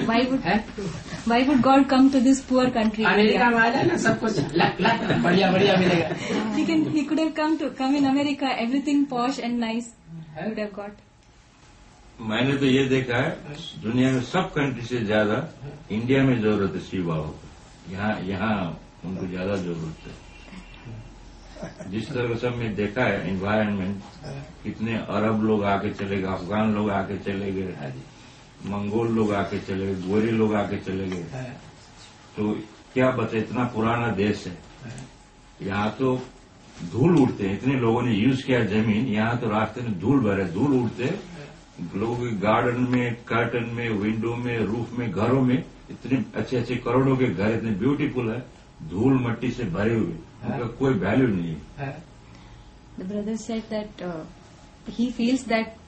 Why would God come to this poor country? America में आ जाए ना, सब कुछ बढ़िया बढ़िया मिलेगा. He could have come in America, everything posh and nice he would have got. मैंने तो ये देखा है दुनिया में सब कंट्री से ज्यादा इंडिया में जरूरत है शिव बाबा को. यहाँ उनको ज्यादा जरूरत है. जिस तरह से हमने देखा है एनवायरनमेंट, कितने अरब लोग आके चले गए, अफगान लोग आके चले गए, मंगोल लोग आके चले गए, गोरे लोग आके चले गए, तो क्या बचे. इतना पुराना देश है, यहाँ तो धूल उड़ते हैं. इतने लोगों ने यूज किया जमीन, यहाँ तो रास्ते में धूल भरे, धूल उड़ते. लोगों के गार्डन में, कर्टन में, विंडो में, रूफ में, घरों में इतने अच्छे अच्छे करोड़ों के घर इतने ब्यूटीफुल है, धूल मट्टी से भरे हुए, उनका कोई वैल्यू नहीं है. The brother said that he feels that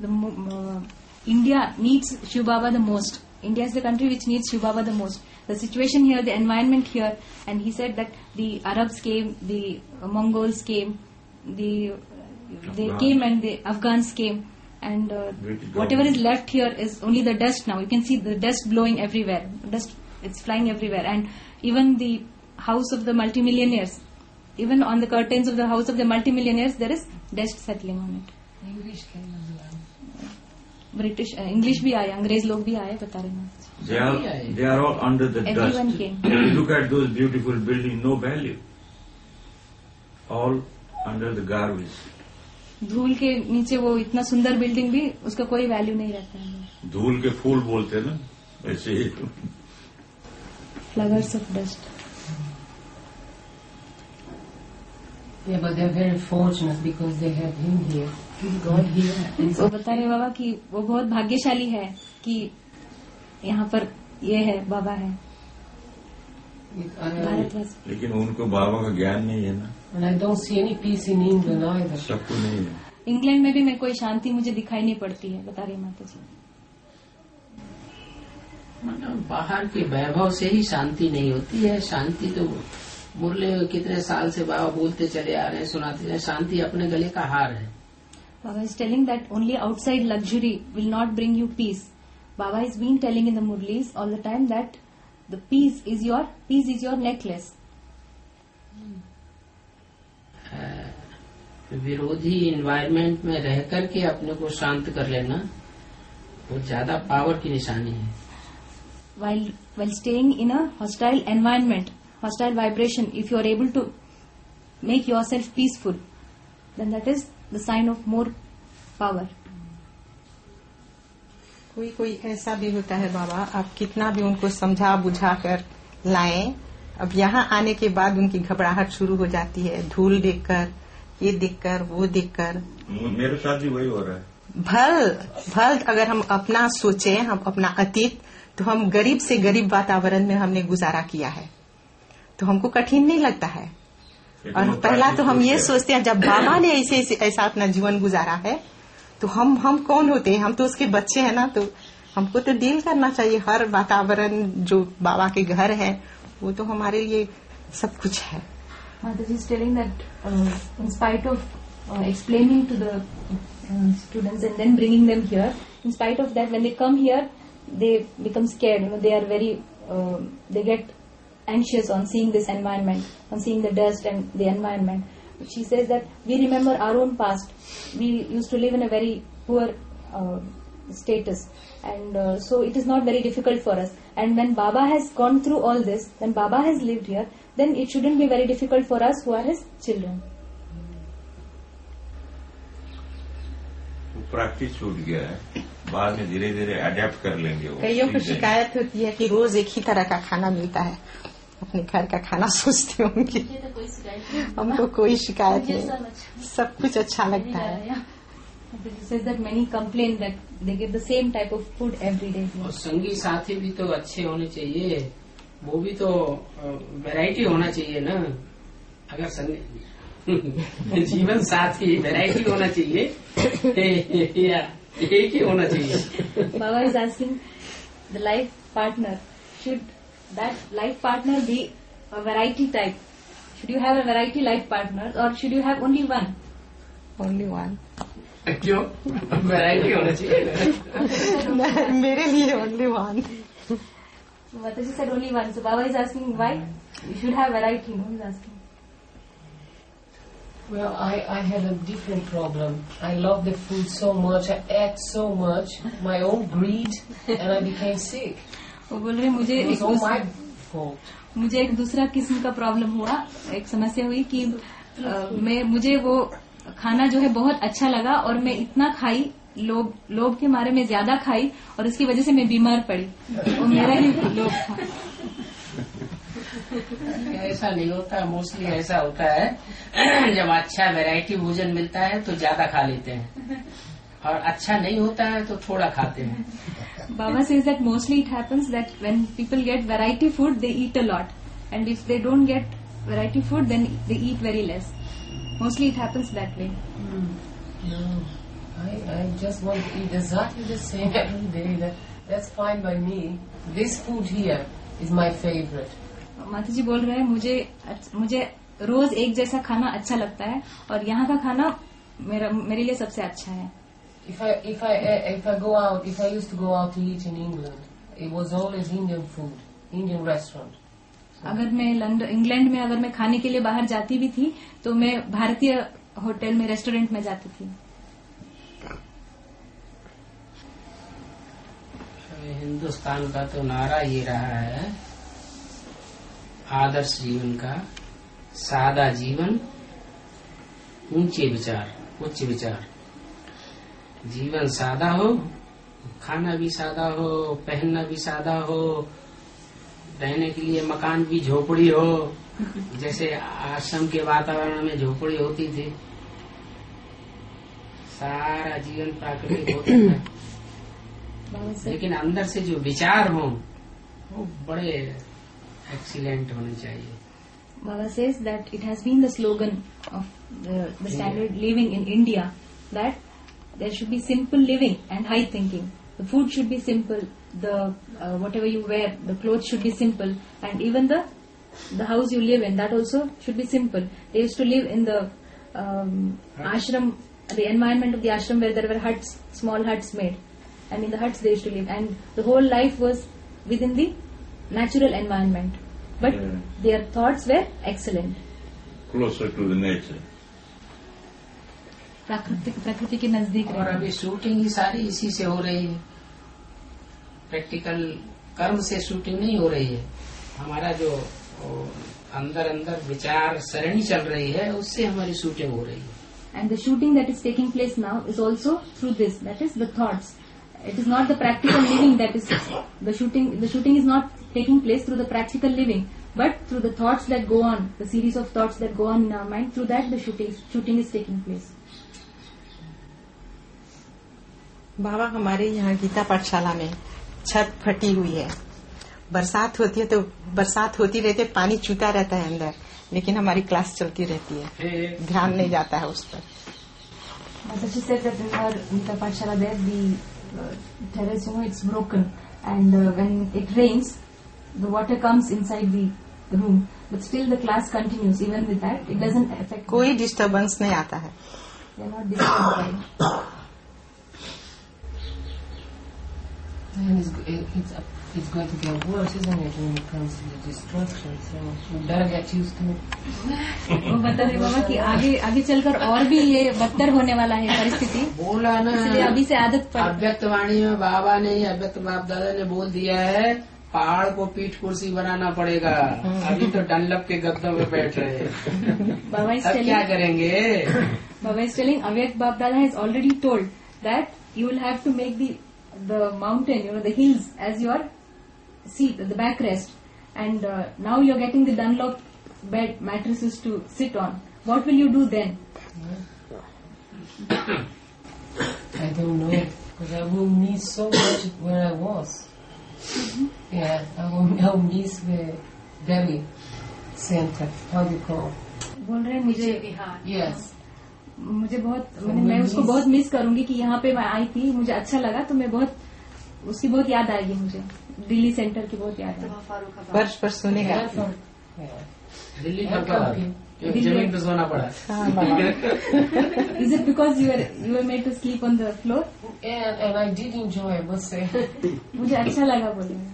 India needs Shiv Baba the most. India is the country which needs Shiv Baba the most. The situation here, the environment here, and he said that the Arabs came, the Mongols came, they came and the Afghans came, and whatever is left here is only the dust now. You can see the dust blowing everywhere. Dust, it's flying everywhere. And even the house of the multimillionaires, even on the curtains of the house of the multimillionaires, there is dust settling on it. English came as well. British, English भी आए, अंग्रेज लोग भी आए, बता रहे हैं. They are all under the Everyone dust. came. Look at those beautiful buildings, no value. All under the garbage. धूल के नीचे वो इतना सुंदर बिल्डिंग भी, उसका कोई वैल्यू नहीं रहता है. धूल के फूल बोलते हैं ना, ऐसे ही. Flowers of dust. Yeah, but they're very fortunate because they have him here. God here. वो बता रहे बाबा कि वो बहुत भाग्यशाली है कि यहाँ पर ये है, बाबा है. भारतवासी. लेकिन उनको बाबा का ज्ञान नहीं है ना. And I don't see any peace in England either. सबको नहीं है. इंग्लैंड में भी मैं कोई शांति मुझे दिखाई नहीं पड़ती है, बता रही माता जी. मतलब बाहर के वैभव से ही शांति नहीं होती है. शांति तो मुरली कितने साल से बाबा बोलते चले आ रहे हैं, सुनाते हैं, शांति अपने गले का हार है. Baba is telling that only outside luxury will not bring you peace. Baba has been telling in the Murlis all the time that the peace is your necklace. विरोधी एनवायरनमेंट में रह करके अपने को शांत कर लेना वो ज्यादा पावर की निशानी है. While staying in a hostile environment, hostile vibration, if you are able to make yourself peaceful, then that is the sign of more power. कोई ऐसा भी होता है बाबा, आप कितना भी उनको समझा बुझा कर लाएं, अब यहाँ आने के बाद उनकी घबराहट शुरू हो जाती है. धूल देखकर, ये देखकर, वो देखकर. मेरे साथ भी वही हो रहा है. भल अगर हम अपना सोचें, हम अपना अतीत, तो हम गरीब से गरीब वातावरण में हमने गुजारा किया है, तो हमको कठिन नहीं लगता है. और पहला तो हम ये सोचते हैं जब बाबा ने ऐसा अपना जीवन गुजारा है तो हम कौन होते हैं, हम तो उसके बच्चे हैं ना. तो हमको तो डील करना चाहिए. हर वातावरण जो बाबा के घर है वो तो हमारे लिए सब कुछ है. Mataji is telling that in spite of explaining to the students and then bringing them here, in spite of that, when they come here, they become scared. They are very, they get anxious on seeing this environment, on seeing the dust and the environment. She says that we remember our own past. We used to live in a very poor status, and so it is not very difficult for us. And when Baba has gone through all this, when Baba has lived here, then it shouldn't be very difficult for us who are his children. Practice छूट गया है, बाद में धीरे धीरे adapt कर लेंगे वो। कईयों को शिकायत होती है कि रोज एक ही तरह का खाना मिलता है, अपने घर का खाना सोचते होंगे। हमको कोई शिकायत नहीं, सब कुछ अच्छा लगता है। Says that many complain that they get the same type of food every day. और संगी साथी भी तो अच्छे होने चाहिए, वो भी तो वैरायटी होना चाहिए ना। अगर जीवन साथी वैरायटी होना चाहिए या एक ही होना चाहिए। Baba is asking the life partner, should that life partner be a variety type? Should you have a variety life partner or should you have only one? Only one. क्यों वैरायटी होना चाहिए? मेरे लिए only one. Mataji said only one. So Baba is asking why you should have variety. No, he's asking. Well, I had a different problem. I love the food so much. I ate so much. My own greed, and I became sick. वो बोल रहे मुझे It was all my fault. मुझे एक दूसरा किस्म का problem हुआ, एक समस्या हुई कि मुझे वो खाना जो है बहुत अच्छा लगा और मैं इतना खाई, लोभ के मारे में ज्यादा खाई और इसकी वजह से मैं बीमार पड़ी और मेरा ही लोभ था। ऐसा नहीं होता, मोस्टली ऐसा होता है जब अच्छा वैरायटी भोजन मिलता है तो ज्यादा खा लेते हैं और अच्छा नहीं होता है तो थोड़ा खाते हैं। Baba says that mostly it happens that when people get variety food, they eat a lot, and if they don't get variety food, then they eat very less. Mostly it happens that way. No, I just want to eat exactly the same every day. That's fine by me. This food here is my favorite. माताजी बोल रहे हैं मुझे रोज एक जैसा खाना अच्छा लगता है और यहाँ का खाना मेरे लिए सबसे अच्छा है। If I go out, if I used to go out to eat in England, it was always Indian food, Indian restaurant. अगर मैं इंग्लैंड में अगर मैं खाने के लिए बाहर जाती भी थी तो मैं भारतीय होटल में, रेस्टोरेंट में जाती थी। हिंदुस्तान का तो नारा ये रहा है, आदर्श जीवन का, सादा जीवन, ऊंचे विचार, उच्च विचार। जीवन सादा हो, खाना भी सादा हो, पहनना भी सादा हो, रहने के लिए मकान भी झोपड़ी हो, जैसे आश्रम के वातावरण में झोपड़ी होती थी। सारा जीवन प्राकृतिक होता है, लेकिन अंदर से जो विचार हो वो बड़े एक्सीलेंट होने चाहिए। Baba says that it has been the slogan of the standard living in India that there should be simple living and high thinking. The food should be simple, the whatever you wear, the clothes should be simple, and even the house you live in, that also should be simple. They used to live in the ashram, the environment of the ashram where there were huts, small huts made, and in the huts they used to live, and the whole life was within the natural environment. But their thoughts were excellent. Closer to the nature. प्रकृति के नजदीक। और अभी shooting ही सारी इसी से हो रही है, प्रैक्टिकल कर्म से शूटिंग नहीं हो रही है। हमारा जो अंदर विचार सरणी चल रही है उससे हमारी शूटिंग हो रही है। And the shooting that is taking place now is also through this, that is the thoughts. It is not the practical living that is the shooting. The shooting is not taking place through the practical living, but through the thoughts that go on, the series of thoughts that go on in our mind. Through that, the shooting is taking place. बाबा हमारे यहाँ गीता पाठशाला में छत फटी हुई है, बरसात होती है तो बरसात होती रहती है, पानी चूता रहता है अंदर, लेकिन हमारी क्लास चलती रहती है, ध्यान नहीं जाता है उस पर। So she said that in her Gita Pathshala there the terrace, it's broken, and when it rains, the water comes inside the room, but still the class continues. Even with that, it doesn't affect. कोई disturbance नहीं आता है. They are not disturbed by it. And it's going to get worse, isn't it, when it comes to the destruction? So you better get used to it. वो बता रहे बाबा कि आगे चलकर और भी ये बदतर होने वाला है परिस्थिति. बोला ना, इसलिए अभी से आदत पड़. अव्यक्त वाणी में बाबा ने, अव्यक्त बाप दादा ने बोल दिया है, पहाड़ को पीठ कुर्सी बनाना पड़ेगा. अभी तो डनलप के गद्दों में बैठ रहे हैं. बाबा इस अब क्या करेंगे? Baba is telling, Avyakt Bap Dada has already told that you will have to make the mountain, the hills as your seat, the backrest. And now you are getting the Dunlop bed mattresses to sit on. What will you do then? I don't know, because I will miss so much where I was. Yeah, I will miss the Delhi center. How do you call it? बोल रहे हैं मुझे Yes. मुझे बहुत मैं उसको बहुत miss करूंगी कि यहाँ पे मैं आई थी, मुझे अच्छा लगा, तो मैं बहुत उसकी बहुत याद आएगी. मुझे दिल्ली सेंटर की बहुत याद आएगी. वर्ष पर सुनेगा. दिल्ली जमीन पे सोना पड़ा. Is it because you were made to sleep on the floor? And I did enjoy, I must say. मुझे अच्छा लगा बोले.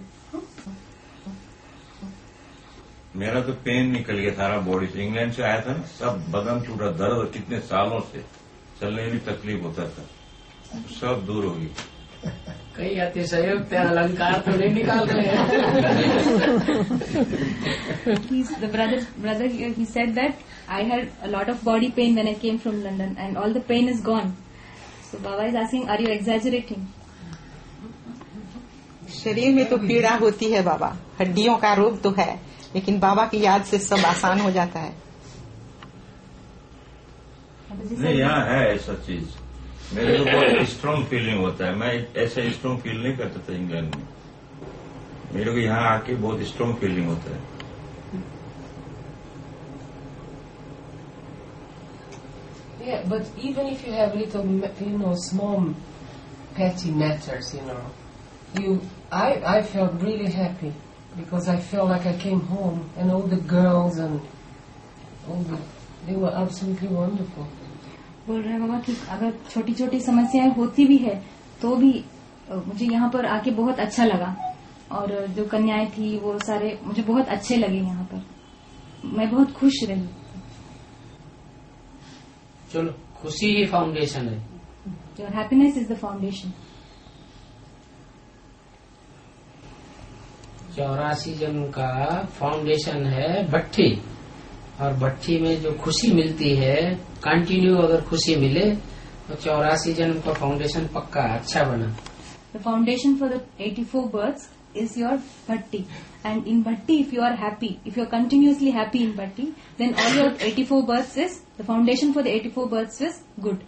मेरा तो पेन निकल गया सारा बॉडी से. इंग्लैंड से आया था ना, सब बदन टूटा, दर्द कितने सालों से, चलने में भी तकलीफ होता था, सब दूर हो गई. कई अतिशयोक्त अलंकार तो नहीं निकाल रहे हैं. The brother he said that I had a lot of body pain when I came from London and all the pain is gone. So Baba is asking, are you exaggerating? शरीर में तो पीड़ा होती है बाबा, हड्डियों का रोग तो है, लेकिन बाबा की याद से सब आसान हो जाता है. नहीं, यहाँ है ऐसा चीज. मेरे को बहुत स्ट्रांग फीलिंग होता है. मैं ऐसा स्ट्रांग फील नहीं करता था इंग्लैंड में. मेरे को यहाँ आके बहुत स्ट्रांग फीलिंग होता है. Yeah, but even if you have little, small petty matters, I felt really happy because I felt like I came home, and all the girls and they were absolutely wonderful. बोल रहे हैं बाबा कि अगर छोटी छोटी समस्याएं होती भी है तो भी मुझे यहाँ पर आके बहुत अच्छा लगा, और जो कन्याएं थी वो सारे मुझे बहुत अच्छे लगे यहाँ पर. मैं बहुत खुश रही. चलो, खुशी ही फाउंडेशन है. Your happiness is the foundation. 84 जन्म का फाउंडेशन है भट्ठी, और भट्ठी में जो खुशी मिलती है, कंटिन्यू अगर खुशी मिले तो 84 जन्म का फाउंडेशन पक्का अच्छा बना. The foundation for the 84 births is your bhatti, and in bhatti if you are happy, if you are continuously happy in bhatti, then all your 84 births is, the foundation for the 84 births is good.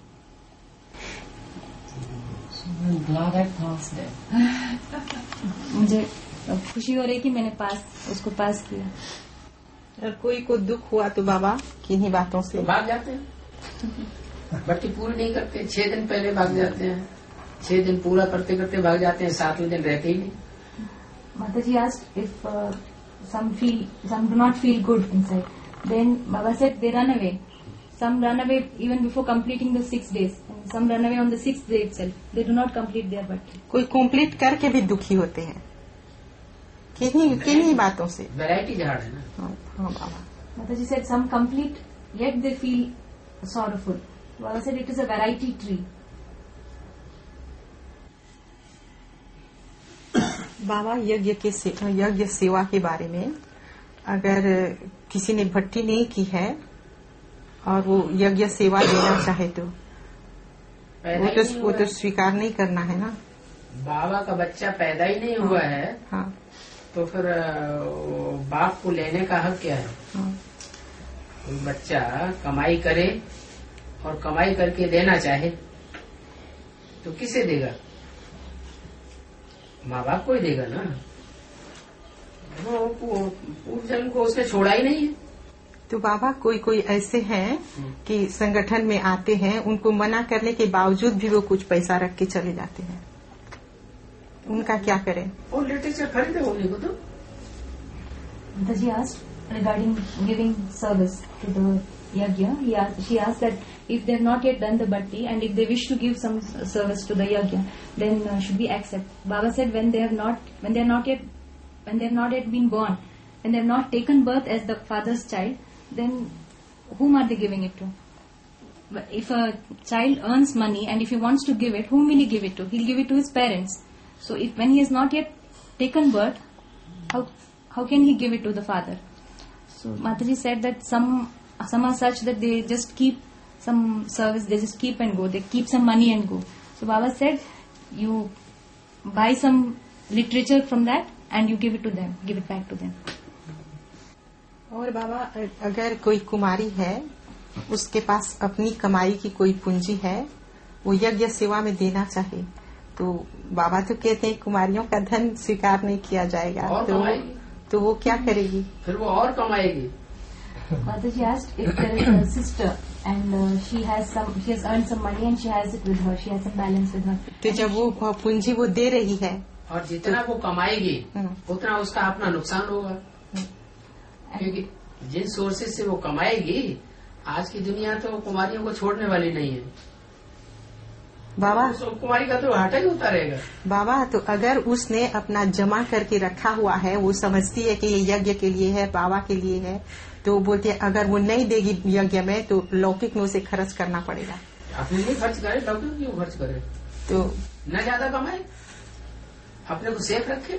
So I'm glad I passed that. मुझे खुशी हो रही कि मैंने उसको पास किया. अगर कोई को दुख हुआ तो बाबा किन्हीं बातों से तो भाग जाते हैं. भट्टी पूरी नहीं करते, 6 दिन पहले भाग जाते हैं, 6 दिन पूरा करते करते भाग जाते हैं, 7वें दिन रहते ही नहीं. Mataji asked if some do not feel good inside. Then Baba said they run away. Some run away even before completing the 6 days. And some run away on the 6th day itself. They do not complete their bhatti. कोई complete करके भी दुखी होते हैं, किन्हीं बातों से. Variety झाड़ है ना. हाँ बाबा. Mataji said some complete yet they feel sorrowful. Baba said it is a variety tree. बाबा यज्ञ सेवा के बारे में, अगर किसी ने भट्टी नहीं की है और वो यज्ञ सेवा देना चाहे तो वो तो स्वीकार नहीं करना है ना. बाबा का बच्चा पैदा ही नहीं हुआ है. हाँ. तो फिर बाप को लेने का हक क्या है? हाँ. बच्चा कमाई करे और कमाई करके देना चाहे तो किसे देगा? माँ बाप को ही देगा ना. वो पूर्व जन्म को उसने छोड़ा ही नहीं है. तो बाबा कोई ऐसे हैं कि संगठन में आते हैं, उनको मना करने के बावजूद भी वो कुछ पैसा रख के चले जाते हैं, उनका क्या करें? और लिटरेचर खरीदे होंगे को तो. Mataji asked, regarding giving service to the yagya. She asked that if they have not yet done the bhatti and if they wish to give some service to the yagya, then should we accept? Baba said when they have not yet been born, when they have not taken birth as the father's child, then whom are they giving it to? But if a child earns money and if he wants to give it, whom will he give it to? He'll give it to his parents. So if when he has not yet taken birth, how can he give it to the father? So Mataji said that some are such that they just keep some service, they just keep and go, they keep some money and go. So Baba said, you buy some literature from that and you give it to them, give it back to them. और बाबा अगर कोई कुमारी है, उसके पास अपनी कमाई की कोई पूंजी है, वो यज्ञ सेवा में देना चाहे, तो बाबा तो कहते हैं कुमारियों का धन स्वीकार नहीं किया जाएगा, तो वो क्या करेगी? फिर वो और कमाएगी. Mataji asked if there is a sister and she has earned some money and she has it with her, she has some balance with her. तो जब वो पूंजी वो दे रही है और जितना वो कमाएगी उतना उसका अपना नुकसान होगा, क्योंकि जिन सोर्सेज से वो कमाएगी, आज की दुनिया तो कुमारियों को छोड़ने वाली नहीं है. बाबा कुमारी का तो हाटा ही होता रहेगा. बाबा तो अगर उसने अपना जमा करके रखा हुआ है, वो समझती है कि ये यज्ञ के लिए है, बाबा के लिए है, तो बोलते हैं अगर वो नहीं देगी यज्ञ में तो लौकिक में उसे खर्च करना पड़ेगा. अपने लिए खर्च करे, लौकिक क्यों खर्च करे? तो न ज्यादा कमाए, अपने को सेफ रखे,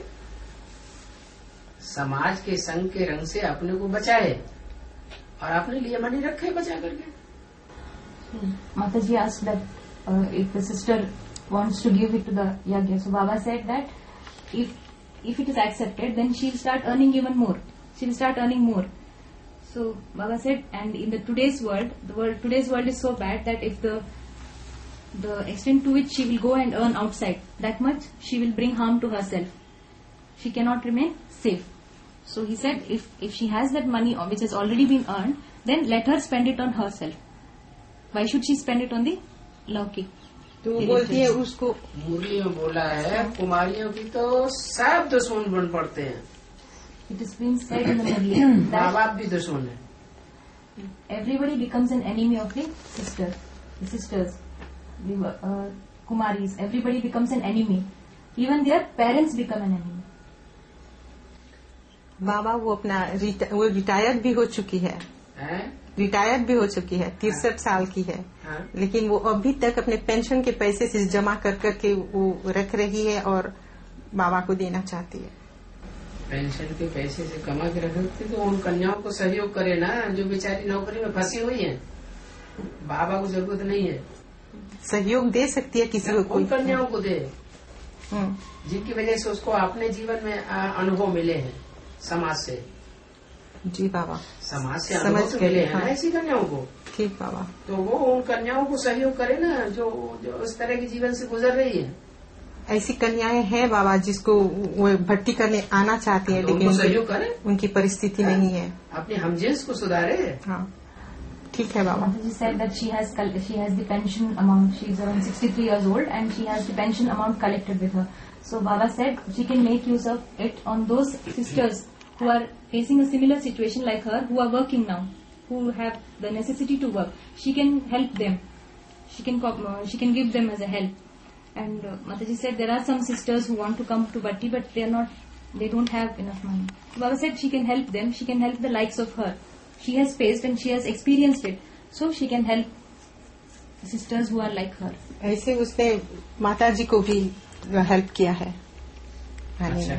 समाज के संग के रंग से अपने को बचाए और अपने लिए मनी रखे बचा करके. Mataji asked that if the sister wants to give it to the yagya, so Baba said that if it is accepted, then she will start earning even more. She will start earning more. So Baba said, and in the today's world is so bad that if the extent to which she will go and earn outside, that much she will bring harm to herself. She cannot remain safe. So he said, if she has that money which has already been earned, then let her spend it on herself. Why should she spend it on the लौकिक? तो वो बोलती है उसको, मुरली में बोला है कुमारियों की तो सब दुश्मन बन पड़ते हैं. It is being said in the Murli माँ बाप भी दुश्मन है. Everybody becomes an enemy of the sisters, the Kumaris. Everybody becomes an enemy. Even their parents become an enemy. बाबा वो रिटायर्ड भी हो चुकी है, रिटायर्ड भी हो चुकी है, 63 साल की है, लेकिन वो अभी तक अपने पेंशन के पैसे से जमा कर करके वो रख रही है और बाबा को देना चाहती है. पेंशन के पैसे से कमा के रखते तो उन कन्याओं को सहयोग करे ना, जो बेचारी नौकरी में फंसी हुई है. बाबा को जरूरत नहीं है. सहयोग दे सकती है किसी को, उन कन्याओं को दे जिनकी वजह से उसको अपने जीवन में अनुभव मिले हैं समाज से. जी बाबा, समाज से अनुभव तो मिले हैं ना ऐसी कन्याओं को. ठीक बाबा, तो वो उन कन्याओं को सहयोग करे ना जो उस तरह के जीवन से गुजर रही है. ऐसी कन्याएं हैं बाबा जिसको वो भट्टी करने आना चाहती है, लेकिन सहयोग करे, उनकी परिस्थिति नहीं है. अपने हमजिन्स को सुधारे. हाँ ठीक है बाबा. She said that she has the pension amount. She is around 63 years old and she has the pension amount collected with her. So Baba said she can make use of it on those sisters who are facing a similar situation like her, who are working now, who have the necessity to work. She can help them. She can give them as a help. And Mataji said there are some sisters who want to come to Bhatti, but they don't have enough money. So Baba said she can help them. She can help the likes of her. She has faced and she has experienced it, so she can help sisters who are like her. ऐसे उसने माता जी को भी help किया है. अच्छा.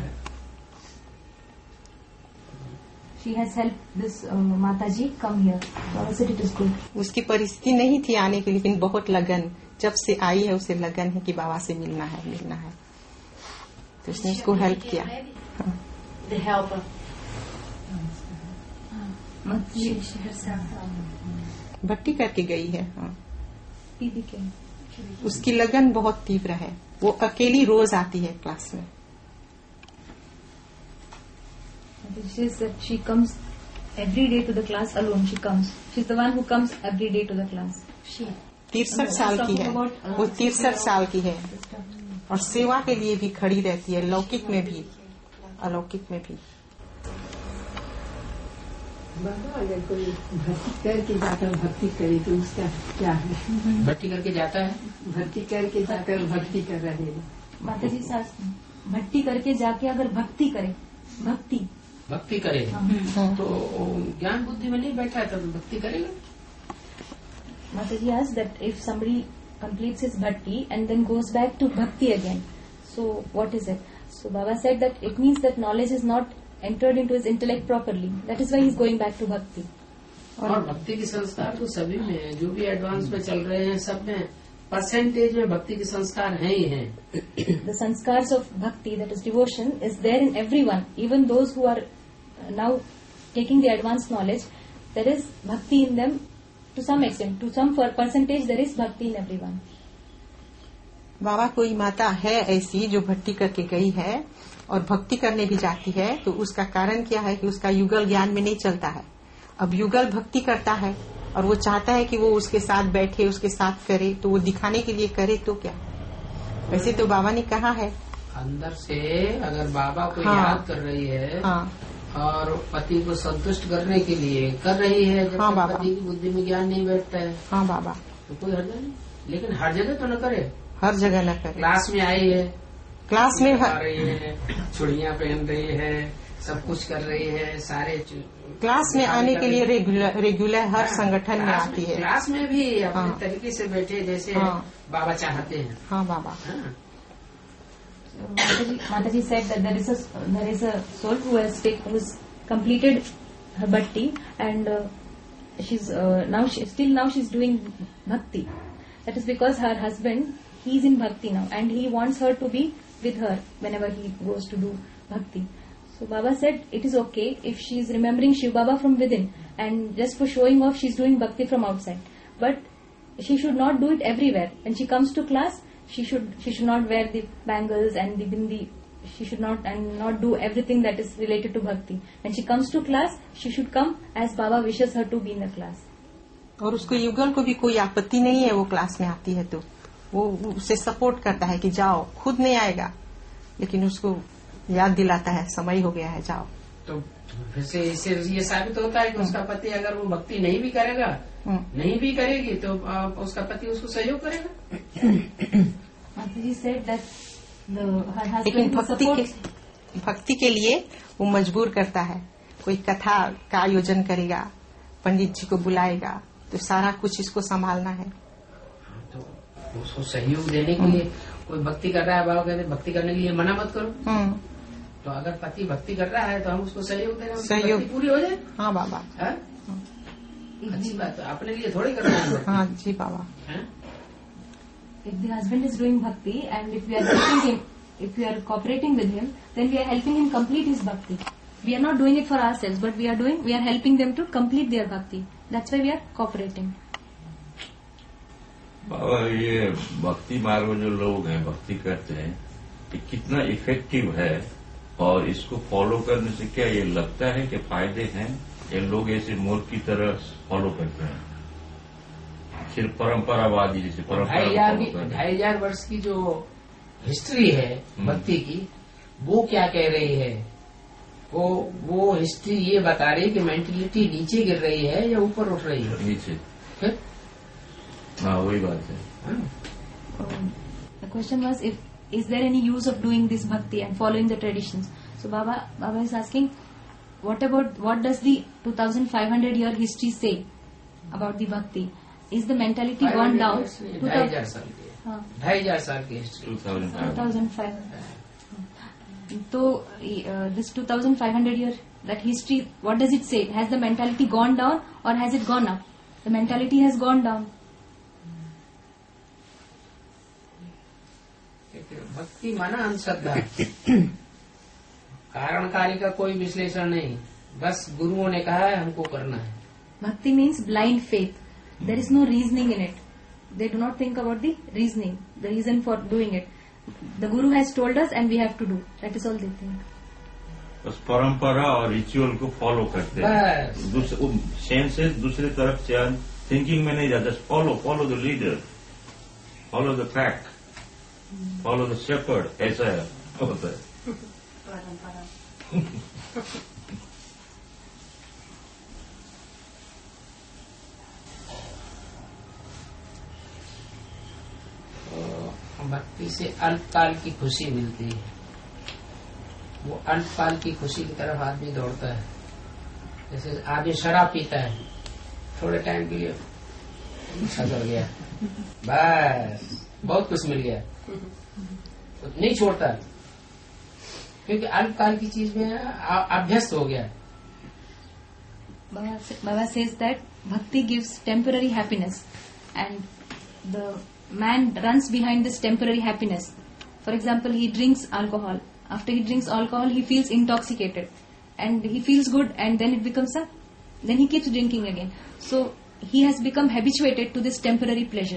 She has helped this Mataji come here. So I said it is good. उसकी परिस्थिति नहीं थी आने की, लेकिन बहुत लगन, जब से आई है उसे लगन है कि बाबा से मिलना है, तो उसने उसको हेल्प किया. The helper. भट्टी करके गई है. उसकी लगन बहुत तीव्र है. वो अकेली रोज आती है क्लास में. She comes every day to the class alone. She's the one who comes every day to the class. 63 साल की है. वो 63 साल की है और सेवा के लिए भी खड़ी रहती है, लौकिक में भी अलौकिक में भी. बाबा अगर कोई भक्ति करके जाकर भक्ति करे तो उसका क्या है? भक्ति करके जाता है, भक्ति करके जाकर भक्ति कर रहे हैं। माता जी सास भक्ति करके जाके अगर भक्ति करे, भक्ति करे तो ज्ञान बुद्धि में नहीं बैठा है तो भक्ति करेगा। Mataji asked that if somebody completes his bhakti and then goes back to bhakti again, so what is it? So Baba said that it means that knowledge is not entered into his intellect properly. That is why he is going back to bhakti. और भक्ति के संस्कार तो सभी में है, जो भी एडवांस में चल रहे हैं सब में परसेंटेज में भक्ति के संस्कार हैं ही हैं। The sanskars of bhakti, that is devotion, is there in everyone. Even those who are now taking the advanced knowledge, there is bhakti in them. To some extent, to some percentage, there is bhakti in everyone. बाबा कोई माता है ऐसी जो भक्ति करके गई है और भक्ति करने भी जाती है, तो उसका कारण क्या है कि उसका युगल ज्ञान में नहीं चलता है। अब युगल भक्ति करता है और वो चाहता है कि वो उसके साथ बैठे, उसके साथ करे, तो वो दिखाने के लिए करे तो क्या? वैसे तो बाबा ने कहा है अंदर से अगर बाबा को याद कर रही है और पति को संतुष्ट करने के लिए कर रही है, जब तक पति की बुद्धि में ज्ञान नहीं बैठता है। हाँ बाबा, तो कोई हर्ज नहीं, लेकिन हर जगह तो न करे, हर जगह न करे। क्लास में आई है, क्लास में आ रही है, चूड़ियाँ पहन रही है, सब कुछ कर रही है, सारे क्लास में आने के लिए रेगुलर हर संगठन में आती है। क्लास में भी अपने तरीके से बैठे जैसे बाबा चाहते हैं। हाँ बाबा। Mataji said that there is a soul who's completed her bhakti and she's now she's doing bhakti. That is because her husband, he's in bhakti now and he wants her to be with her whenever he goes to do bhakti. So Baba said it is okay if she is remembering Shiv Baba from within and just for showing off she's doing bhakti from outside. But she should not do it everywhere. When she comes to class, she should not wear the bangles and the bindi. She should not do everything that is related to bhakti. When she comes to class, she should come as Baba wishes her to be in the class. और उसको युगल को भी कोई आपत्ति नहीं है, वो क्लास में आती है तो वो उसे सपोर्ट करता है कि जाओ, खुद नहीं आएगा लेकिन उसको याद दिलाता है समय हो गया है जाओ। तो फिर से इससे ये साबित होता है कि उसका पति अगर वो भक्ति नहीं भी करेगा, नहीं भी करेगी तो उसका पति उसको सहयोग करेगा। लेकिन भक्ति के लिए वो मजबूर करता है, कोई कथा का आयोजन करेगा, पंडित जी को बुलाएगा, तो सारा कुछ इसको संभालना है। तो उसको सहयोग देने के लिए कोई भक्ति कर रहा है, बाबा कहते भक्ति करने के लिए मना मत करो। तो अगर पति भक्ति कर रहा है तो हम उसको सहयोग दे रहे हैं, सहयोग पूरी हो जाए। हाँ बाबा, अच्छी बात है, अपने लिए थोड़ी करना है। हाँ जी बाबा। If the husband is doing bhakti and if we are helping him, if we are cooperating with him, then we are helping him complete his bhakti. We are not doing it for ourselves, but we are helping them to complete their bhakti. That's why we are cooperating. बाबा ये भक्ति मार्ग में जो लोग हैं, भक्ति करते हैं, ये कितना इफेक्टिव है और इसको फॉलो करने से क्या ये लगता है कि फायदे हैं? ये लोग ऐसे मूर्ख की तरह फॉलो करते हैं, सिर्फ परंपरावादी जैसे परंपरा। 2500 वर्ष की जो हिस्ट्री है भक्ति की, वो क्या कह रही है? वो हिस्ट्री ये बता रही है कि मेंटलिटी नीचे गिर रही है या ऊपर उठ रही है? नीचे। हाँ वही बात है। The question was, is there any use of doing this bhakti and following the traditions? So Baba is asking, what does the 2500 year history say about the bhakti? Is the mentality gone down? 2500 साल की, 2500 साल की history. 2005. So this 2500 year, that history, what does it say? Has the mentality gone down or has it gone up? The mentality has gone down. भक्ति माना अंधश्रद्धा, कारणकारी का कोई विश्लेषण नहीं, बस गुरुओं ने कहा है हमको करना है। Bhakti means blind faith. There is no reasoning in it. They do not think about the reasoning, the reason for doing it. The Guru has told us and we have to do. That is all they think. बस परंपरा और ritual को follow करते हैं, senses दूसरे तरफ से thinking में नहीं जाता। Follow the leader, follow the track, follow the shepherd, ऐसा होता है। भक्ति से अल्पकाल की खुशी मिलती है, वो अल्पकाल की खुशी की तरफ आदमी दौड़ता है। जैसे आदमी शराब पीता है, थोड़े टाइम के लिए सजल गया, बस बहुत कुछ मिल गया, तो नहीं छोड़ता, क्योंकि अल्पकाल की चीज में अभ्यस्त हो गया। Baba says that bhakti gives temporary happiness and the man runs behind this temporary happiness. For example, he drinks alcohol. After he drinks alcohol, he feels intoxicated and he feels good, and then it becomes then he keeps drinking again. So he has become habituated to this temporary pleasure.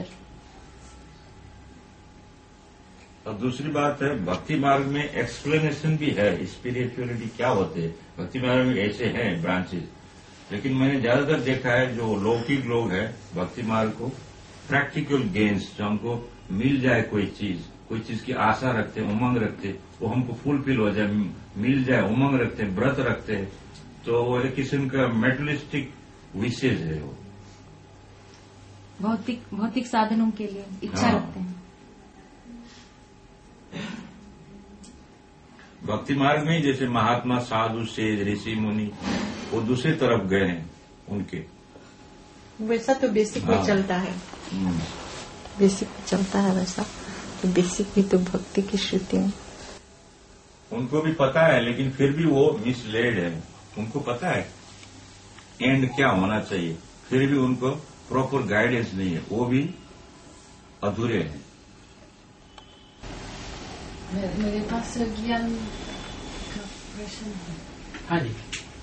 और दूसरी बात है, भक्ति मार्ग में explanation भी है, spirituality क्या होते हैं। भक्ति मार्ग में ऐसे हैं ब्रांचेस, लेकिन मैंने ज्यादातर देखा है जो लौकिक लोग हैं भक्ति मार्ग को प्रैक्टिकल गेन्स, जो हमको मिल जाए कोई चीज की आशा रखते, उमंग रखते, वो हमको फुलफिल हो जाए, मिल जाए, उमंग रखते, व्रत रखते, तो वो एक किस्म का मेटलिस्टिक विशेष है। वो भौतिक साधनों के लिए इच्छा रखते हैं। भक्ति मार्ग में जैसे महात्मा, साधु, सेठ, ऋषि, मुनि वो दूसरी तरफ गए हैं, उनके वैसा तो बेसिक में चलता है, बेसिक में चलता है वैसा, तो बेसिक भी तो भक्ति की श्रुति में उनको भी पता है, लेकिन फिर भी वो मिसलेड है। उनको पता है एंड क्या होना चाहिए, फिर भी उनको प्रॉपर गाइडेंस नहीं है, वो भी अधूरे हैं। मेरे पास ज्ञान का प्रश्न है। हाँ जी।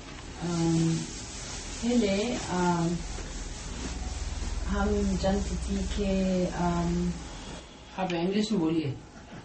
पहले हम जानते थे कि आप इंग्लिश में बोलिए।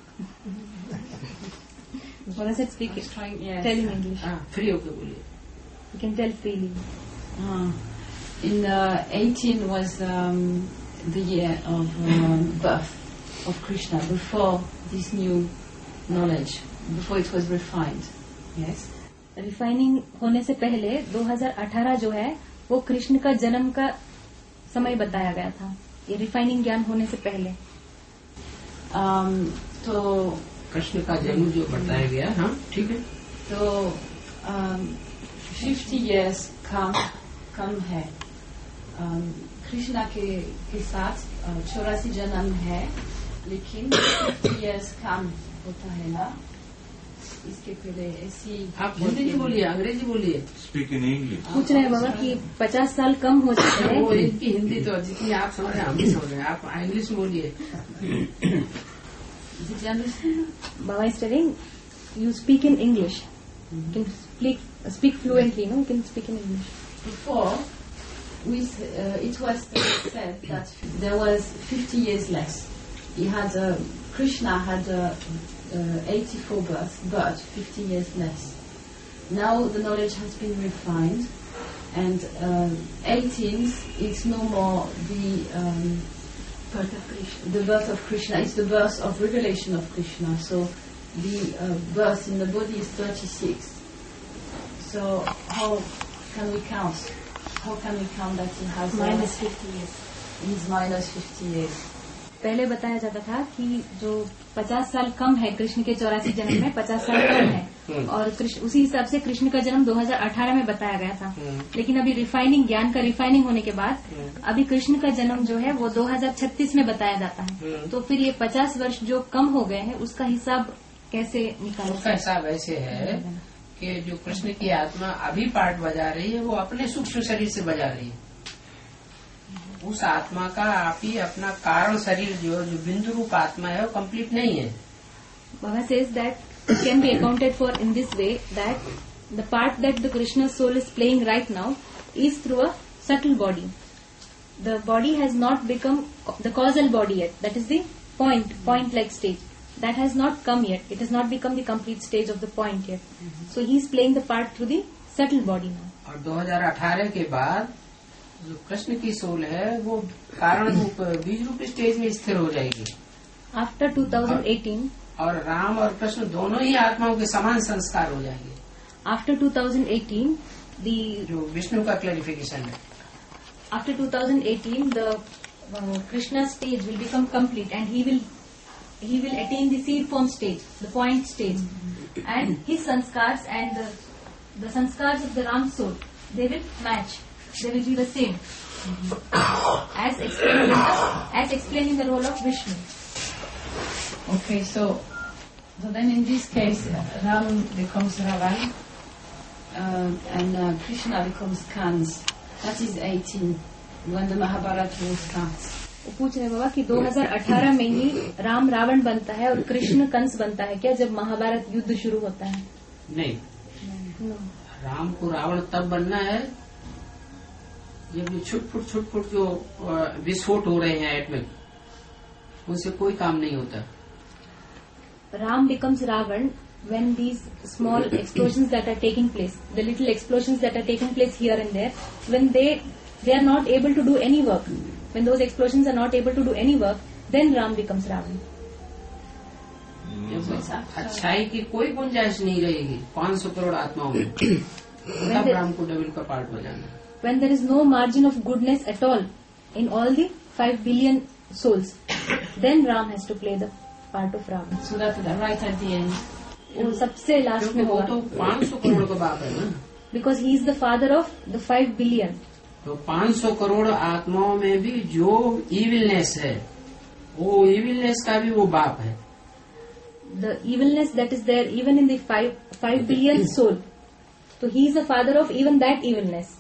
Baba said speak it. Tell in English. Free होके बोलिए। You can tell freely. In 18 was the year of birth of Krishna, before this new knowledge, before it was refined. Yes. Refining होने से पहले 2018 जो है वो कृष्ण का जन्म का समय बताया गया था, ये रिफाइनिंग ज्ञान होने से पहले। तो कृष्ण का जन्म जो बताया गया, हाँ ठीक है। तो 50 years कम है कृष्णा के साथ 84 जन्म है, लेकिन 50 years कम होता है ना। इसके पहले ऐसी आप हिंदी नहीं बोलिए, अंग्रेजी बोलिए। Speak in English. पूछ रहे हैं बाबा कि 50 साल कम हो जाते हैं। वो इनकी हिंदी तो जितनी आप समझ रहे हैं हम भी समझ रहे हैं, आप इंग्लिश में बोलिए। Baba is telling you speak in English. You can speak fluently, no? You can speak in English. Before, it was said that there was 50 years less. Krishna had 84 births, but 50 years less. Now the knowledge has been refined, and 18 is no more the birth of Krishna. It's the birth of revelation of Krishna. So the birth in the body is 36. So how can we count? How can we count that he has minus 50 years? He's minus 50 years. पहले बताया जाता था कि जो 50 साल कम है कृष्ण के 84 जन्म में 50 साल कम है, और उसी हिसाब से कृष्ण का जन्म 2018 में बताया गया था। लेकिन अभी रिफाइनिंग ज्ञान का रिफाइनिंग होने के बाद अभी कृष्ण का जन्म जो है वो 2036 में बताया जाता है। तो फिर ये 50 वर्ष जो कम हो गए हैं उसका हिसाब कैसे निकालें? उसका हिसाब ऐसे है कि जो कृष्ण की आत्मा अभी पार्ट बजा रही है वो अपने सूक्ष्म शरीर से बजा रही है। उस आत्मा का आप ही अपना कारण शरीर जो बिंदु रूप आत्मा है वो कंप्लीट नहीं है। Baba says that it can be accounted for in this way, that the part that the Krishna soul is playing right now is through a subtle body. The body has not become the causal body yet. That is the point-like stage. That has not come yet. It has not become the complete stage of the point yet. So he is playing the part through the subtle body now. और 2018 के बाद जो कृष्ण की soul है वो कारण रूप बीज रूप स्टेज में स्थिर हो जाएगी। After 2018, और राम और कृष्ण दोनों ही आत्माओं के समान संस्कार हो जाएंगे। After 2018, जो विष्णु का क्लैरिफिकेशन है। After 2018, the Krishna stage will become complete, and he will he will attain the seed form stage, the point stage, and his sanskars and the sanskars of the Ram soul, they will match. They will be the same, as explaining the role of Vishnu. Okay, so then in this case, Ram becomes Ravan, and Krishna becomes Kans. That is 18, when the Mahabharata war starts. वो पूछ रहे बाबा कि 2018 में ही राम रावण बनता है और कृष्ण कंस बनता है क्या, जब महाभारत युद्ध शुरू होता है? नहीं, राम को रावण तब बनना है जब ये छुटपुट जो विस्फोट हो रहे हैं एटमिक, उनसे कोई काम नहीं होता. Ram becomes Ravan when these small explosions that are taking place, the little explosions that are taking place here and there, when they are not able to do any work, when those explosions are not able to do any work, then Ram becomes Ravan. अच्छाई की कोई गुंजाइश नहीं रहेगी 500 करोड़ आत्माओं में, तब राम को डेविल का पार्ट बजाना. When there is no margin of goodness at all in all the 5 billion souls, then Ram has to play the part of Ravan. So that right at the end. वो सबसे last में होगा. तो 500 करोड़ का बाप है ना. Because he is the father of the 5 billion. तो 500 करोड़ आत्माओं में भी जो इविलनेस है, वो इविलनेस का भी वो बाप है. The evilness that is there even in the 5 billion soul. So he is the father of even that evilness.